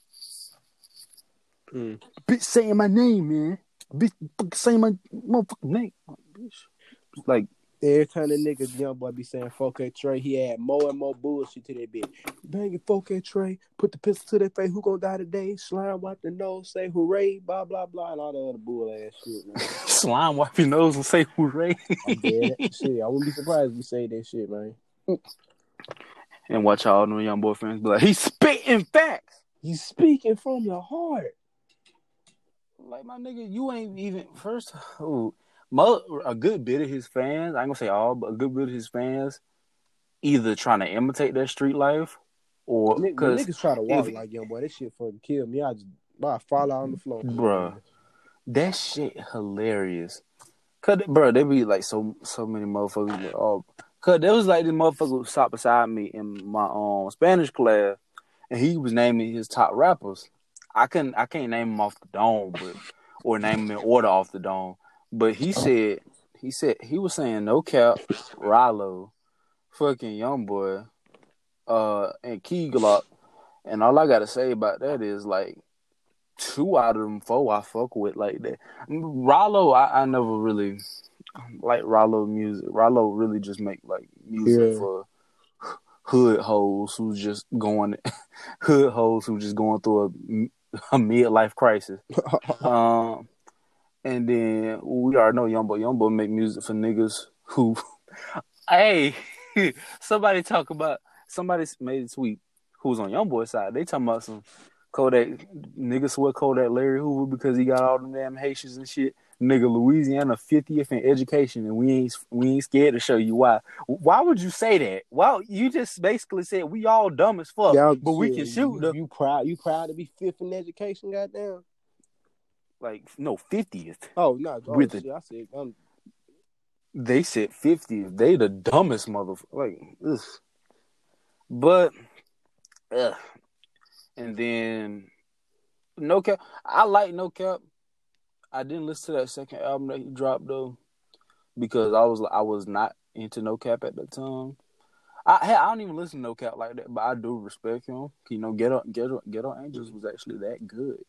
Mm. Bitch saying my name, man. Bitch saying my motherfucking name. Bitch. Like every time the nigga YoungBoy be saying four K Trey, he add more and more bullshit to that bitch. Banging four K Trey, put the pistol to their face, who gonna die today? Slime wipe the nose, say hooray, blah blah blah, and all the other bull ass shit, man. Slime wipe your nose and say hooray. I'm dead. Shit, I wouldn't be surprised if we say that shit, man. And watch all them YoungBoy fans be like, he's spitting facts. He's speaking from your heart. Like, my nigga, you ain't even first. Oh, mother, a good bit of his fans, I ain't gonna say all, but a good bit of his fans either trying to imitate that street life or because niggas try to walk if, like YoungBoy. That shit fucking kill me. I just I fall out on the floor, bruh. That shit hilarious. Cause, bro, there be like so so many motherfuckers. Like, oh, cause there was like this motherfucker who sat beside me in my um Spanish class, and he was naming his top rappers. I couldn't, I can't name them off the dome, but or name them in order off the dome. But he said, he said he was saying No Cap, Rallo, fucking YoungBoy, uh, and Key Glock, and all I gotta say about that is like two out of them four I fuck with like that. Rallo, I, I never really like Rallo music. Rallo really just make like music yeah. for hood hoes who just going hood hoes who just going through a. a midlife crisis. um, and then we already know YoungBoy. YoungBoy make music for niggas who, hey, somebody talk about, somebody made a tweet who was on YoungBoy's side. They talking about some Kodak, niggas swear Kodak Larry Hoover because he got all them damn Haitians and shit. Nigga, Louisiana fiftieth in education, and we ain't we ain't scared to show you why. Why would you say that? Well, you just basically said we all dumb as fuck, Y'all, but we can shoot you, them. You proud? You proud to be fifth in education? Goddamn. Like no fiftieth. Oh no, oh, with shit, the, I said um, they said fiftieth. They the dumbest motherfucker. Like this, but uh, and then No Cap. I like No Cap. I didn't listen to that second album that he dropped though, because I was I was not into No Cap at that time. I I don't even listen to No Cap like that, but I do respect him. You know, Ghetto Ghetto Ghetto Angels was actually that good,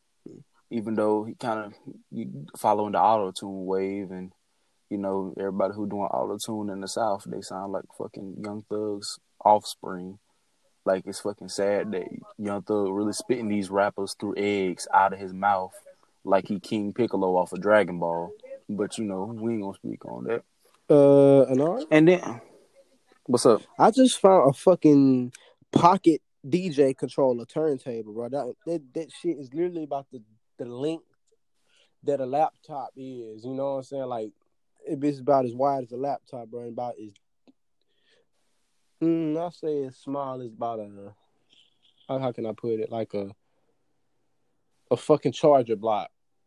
even though he kind of following the auto tune wave, and you know everybody who doing auto tune in the South, they sound like fucking Young Thug's offspring. Like it's fucking sad that Young Thug really spitting these rappers through eggs out of his mouth. Like he King Piccolo off of Dragon Ball. But, you know, we ain't gonna speak on that. Uh, Anar? And then, what's up? I just found a fucking pocket D J controller turntable, bro. That that, that shit is literally about the, the length that a laptop is. You know what I'm saying? Like, it's about as wide as a laptop, bro. And about as, mm, I say as small as about a, how, how can I put it? Like a, a fucking charger block.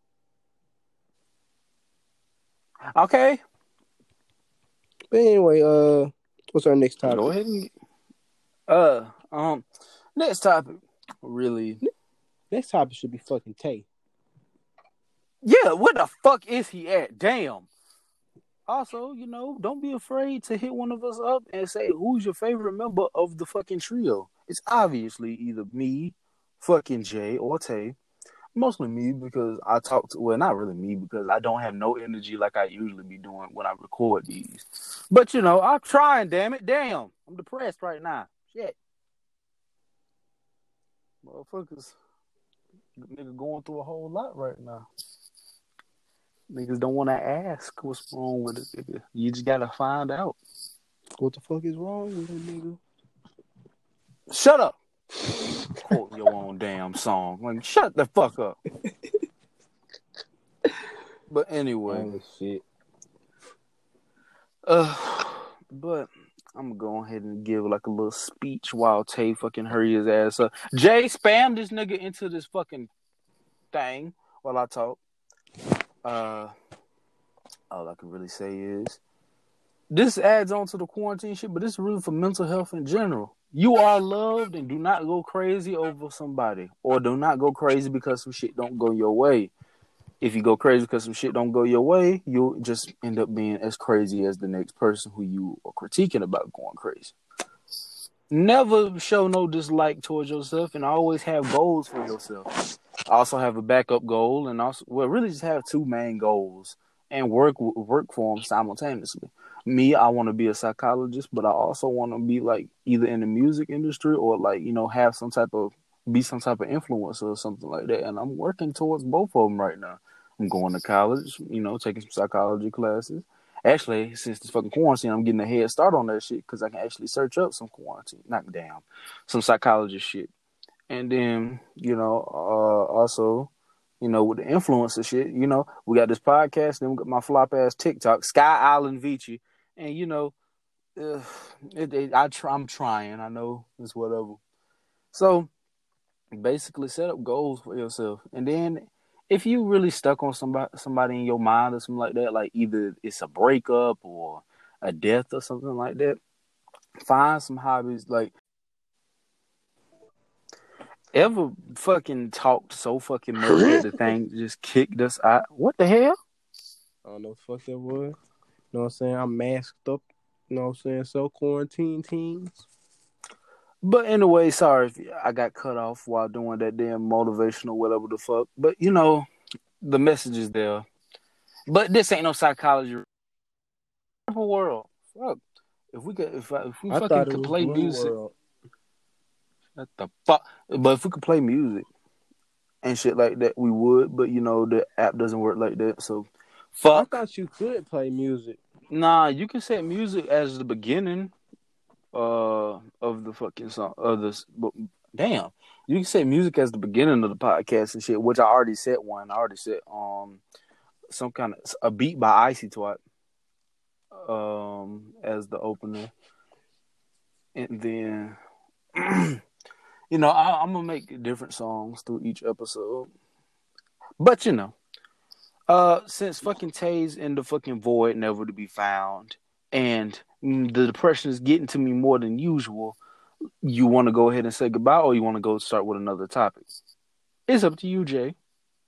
Okay. But anyway, uh, what's our next topic? Go ahead and uh, um, next topic. Really, next topic should be fucking Tay. Yeah, where the fuck is he at? Damn. Also, you know, don't be afraid to hit one of us up and say who's your favorite member of the fucking trio. It's obviously either me, fucking Jay, or Tay. Mostly me because I talk to, well, not really me because I don't have no energy like I usually be doing when I record these. But, you know, I'm trying, damn it. Damn. I'm depressed right now. Shit. Motherfuckers. Nigga going through a whole lot right now. Niggas don't want to ask what's wrong with it, nigga. You just got to find out. What the fuck is wrong with it, nigga? Shut up. Quote your own damn song. Like, shut the fuck up. But anyway, oh, shit. Uh, but I'm gonna go ahead and give like a little speech while Tay fucking hurry his ass up. Jay, spam this nigga into this fucking thing while I talk. Uh, all I can really say is this adds on to the quarantine shit, but this is really for mental health in general. You are loved, and do not go crazy over somebody, or do not go crazy because some shit don't go your way. If you go crazy because some shit don't go your way, you'll just end up being as crazy as the next person who you are critiquing about going crazy. Never show no dislike towards yourself, and always have goals for yourself. Also have a backup goal, and also, well, really just have two main goals and work work for them simultaneously. Me, I want to be a psychologist, but I also want to be like either in the music industry or like, you know, have some type of be some type of influencer or something like that. And I'm working towards both of them right now. I'm going to college, you know, taking some psychology classes. Actually, since this fucking quarantine, I'm getting a head start on that shit because I can actually search up some quarantine, not down, some psychology shit. And then, you know, uh, also, you know, with the influencer shit, you know, we got this podcast, then we got my flop ass TikTok, Sky Island Vici. And, you know, uh, it, it, I try, I'm trying. I know it's whatever. So basically set up goals for yourself. And then if you really stuck on somebody, somebody in your mind or something like that, like either it's a breakup or a death or something like that, find some hobbies. Like, ever fucking talked so fucking much that the thing just kicked us out? What the hell? I don't know what the fuck that was. You know what I'm saying? I'm masked up. You know what I'm saying? So quarantine teens. But anyway, sorry if I got cut off while doing that damn motivational whatever the fuck. But, you know, the message is there. But this ain't no psychology. World. Fuck. If we could, if, I, if we I fucking thought it could was play Blue music. World. What the fuck? But if we could play music and shit like that, we would. But, you know, the app doesn't work like that. So, fuck. I thought you could play music. Nah, you can set music as the beginning uh, of the fucking song. Of this, but damn, you can set music as the beginning of the podcast and shit. Which I already set one. I already set um some kind of a beat by Icy Twat um as the opener, and then you know I, I'm gonna make different songs through each episode. But you know. Uh, since fucking Tay's in the fucking void, never to be found, and the depression is getting to me more than usual, you want to go ahead and say goodbye, or you want to go start with another topic? It's up to you, Jay.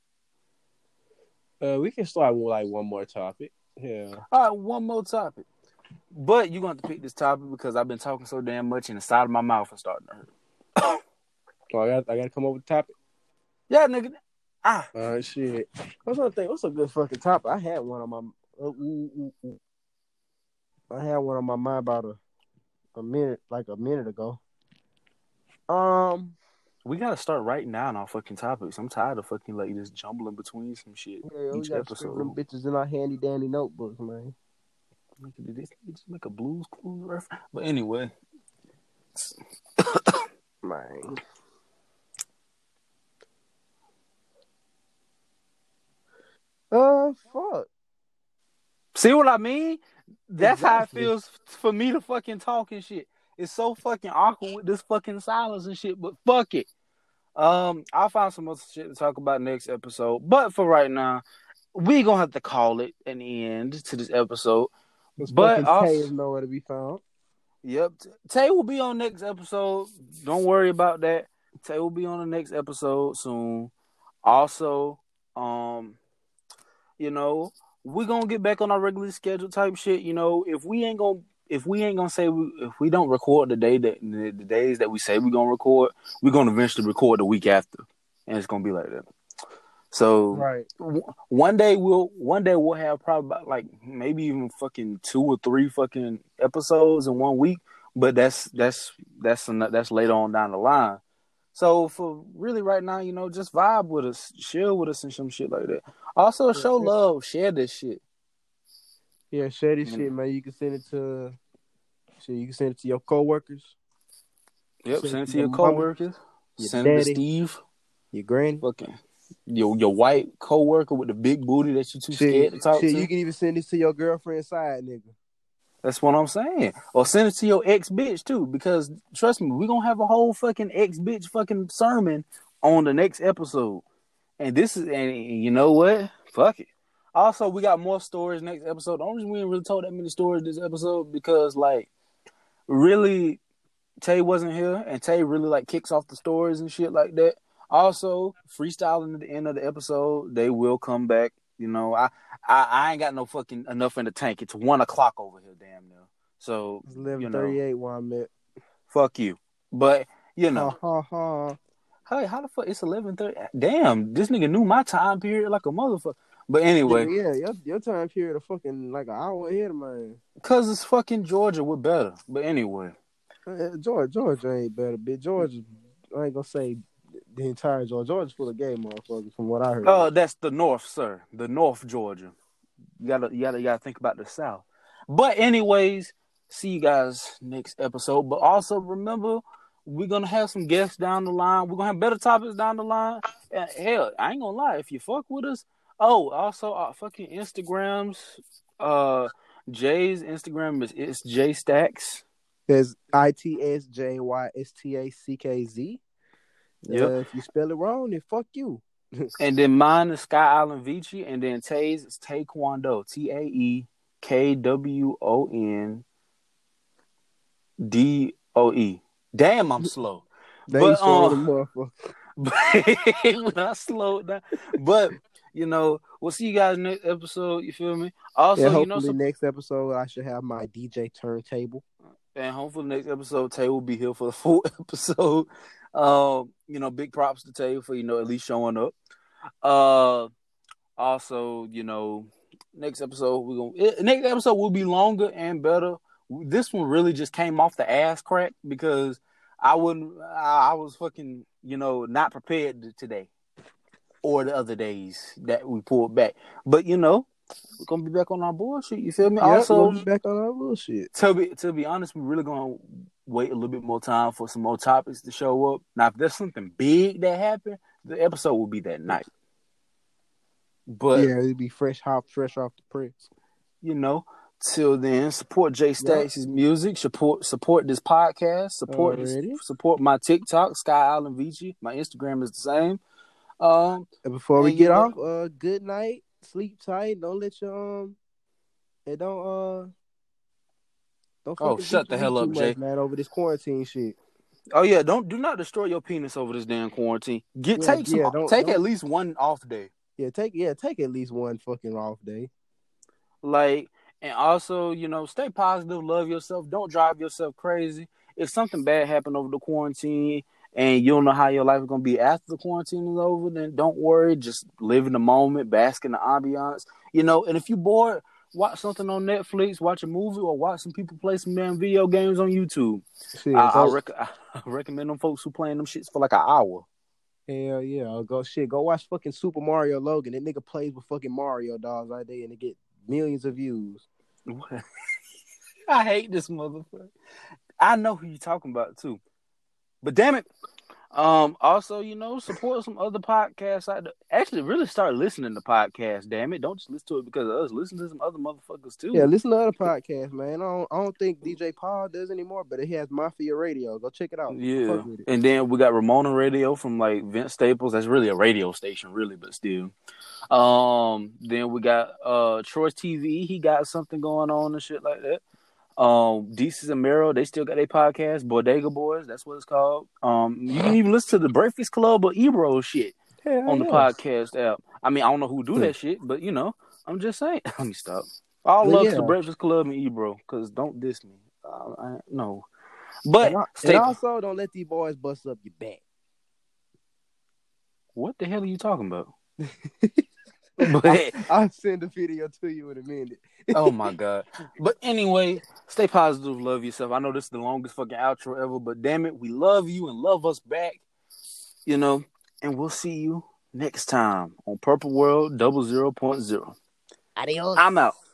Uh, we can start with like one more topic. Yeah. All right, one more topic. But you're going to have to pick this topic because I've been talking so damn much and the side of my mouth is starting to hurt. Oh, I got I got to come up with a topic. Yeah, nigga. Ah. All right, shit. What's one thing? What's a good fucking topic? I had one on my. Uh, ooh, ooh, ooh. I had one on my mind about a, a minute, like a minute ago. Um, we gotta start writing down our fucking topics. I'm tired of fucking like just jumbling between some shit yeah, each we episode. Them bitches in our handy dandy notebooks, man. Did this just make a Blues Clues reference? But anyway, man. Uh, fuck. See what I mean? That's exactly. how it feels for me to fucking talk and shit. It's so fucking awkward with this fucking silence and shit, but fuck it. Um, I'll find some other shit to talk about next episode. But for right now, we gonna have to call it an end to this episode. This but Tay also, is nowhere to be found. Yep. Tay will be on next episode. Don't worry about that. Tay will be on the next episode soon. Also, um, you know, we're gonna get back on our regularly scheduled type shit. You know, if we ain't gonna if we ain't gonna say we, if we don't record the day that the, the days that we say we're gonna record, we're gonna eventually record the week after. And it's gonna be like that. So right. w- one day we'll one day we'll have probably about like maybe even fucking two or three fucking episodes in one week. But that's that's that's that's later on down the line. So for really right now, you know, just vibe with us, chill with us and some shit like that. Also show love, share this shit. Yeah, share this you shit, know. man. You can send it to shit, you can send it to your coworkers. Yep, send, send it to, to your, your coworkers. Your send daddy, it to Steve. Your granny. Fucking your your white coworker with the big booty that you too shit, scared to talk shit, to. You can even send it to your girlfriend's side, nigga. That's what I'm saying. Or send it to your ex-bitch, too. Because, trust me, we're going to have a whole fucking ex-bitch fucking sermon on the next episode. And this is, and you know what? Fuck it. Also, we got more stories next episode. The only reason we didn't really told that many stories this episode because, like, really, Tay wasn't here, and Tay really like kicks off the stories and shit like that. Also, freestyling at the end of the episode, they will come back. You know, I, I, I ain't got no fucking enough in the tank. It's one o'clock over here, damn near. So it's eleven thirty-eight where I'm at. Fuck you, but you know, ha ha ha. Hey, how the fuck? It's eleven thirty. Damn, this nigga knew my time period like a motherfucker. But anyway, yeah, yeah your, your time period a fucking like an hour ahead of mine. Cause it's fucking Georgia, we're better. But anyway, uh, Georgia, Georgia ain't better, bitch. Georgia, I ain't gonna say the entire Georgia. Georgia's full of gay motherfuckers, from what I heard. Oh, uh, that's the North, sir. The North Georgia. You gotta, you gotta, you gotta think about the South. But anyways, see you guys next episode. But also remember, we're gonna have some guests down the line. We're gonna have better topics down the line. And hell, I ain't gonna lie. If you fuck with us, oh, also our fucking Instagrams. Uh, Jay's Instagram is it's J Stacks. There's I T S J Y S T A C K Z. Yeah. Uh, if you spell it wrong, then fuck you. And then mine is Sky Island Vici, and then Tay's is Taekwondo. T A E K W O N D O E. Damn, I'm slow. They but um, but when I slowed down, but you know, we'll see you guys next episode. You feel me? Also, yeah, hopefully you know, some... next episode I should have my D J turntable. And hopefully next episode Tay will be here for the full episode. Um, you know, big props to Tay for, you know, at least showing up. Uh, also, you know, next episode we're gonna next episode will be longer and better. This one really just came off the ass crack because I wouldn't. I, I was fucking, you know, not prepared today or the other days that we pulled back. But you know, we're gonna be back on our bullshit. You feel me? Yep, also, we'll be back on our bullshit. To be to be honest, we're really gonna wait a little bit more time for some more topics to show up. Now, if there's something big that happened, the episode will be that night. But yeah, it'll be fresh, hot, fresh off the press. You know, till then, support Jay Stacks' yep. music. Support support this podcast. Support this, support my TikTok, Sky Island Vici. My Instagram is the same. Um, and before we and get off, know, uh, good night. Sleep tight. Don't let your um, and don't uh, don't. Oh, shut the hell up, Jay. Much, man, over this quarantine shit. Oh yeah, don't do not destroy your penis over this damn quarantine. Get yeah, take some, yeah, don't, take don't, at least one off day. Yeah, take yeah, take at least one fucking off day. Like, and also, you know, stay positive, love yourself, don't drive yourself crazy. If something bad happened over the quarantine and you don't know how your life is gonna be after the quarantine is over, then don't worry. Just live in the moment, bask in the ambiance. You know, and if you're bored, watch something on Netflix, watch a movie, or watch some people play some damn video games on YouTube. Shit, I, I, rec- I recommend them folks who playing them shits for like an hour. Hell yeah, I'll go shit. Go watch fucking Super Mario Logan. That nigga plays with fucking Mario dolls right there, and they get millions of views. I hate this motherfucker. I know who you talking about too, but damn it. Um. Also, you know, support some other podcasts out there. Actually, really start listening to podcasts. Damn it! Don't just listen to it because of us. Listen to some other motherfuckers too. Yeah, listen to other podcasts, man. I don't, I don't think D J Paul does anymore, but it has Mafia Radio. Go check it out. Yeah, it. And then we got Ramona Radio from like Vince Staples. That's really a radio station, really, but still. Um. Then we got uh Troy's T V. He got something going on and shit like that. Um, Deezus and Mero, they still got their podcast, Bodega Boys, that's what it's called. Um, you can even listen to the Breakfast Club or Ebro shit Hell on the yes. podcast app. I mean, I don't know who do that shit, but you know, I'm just saying. Let me stop. All well, love yeah. to the Breakfast Club and Ebro, because don't diss me. Uh, I, no. But, and, I, and also, don't let these boys bust up your back. What the hell are you talking about? But I'll, I'll send a video to you in a minute. Oh my god! But anyway, stay positive, love yourself. I know this is the longest fucking outro ever, but damn it, we love you and love us back. You know, and we'll see you next time on Purple World Double Zero Point Zero. Adios. I'm out.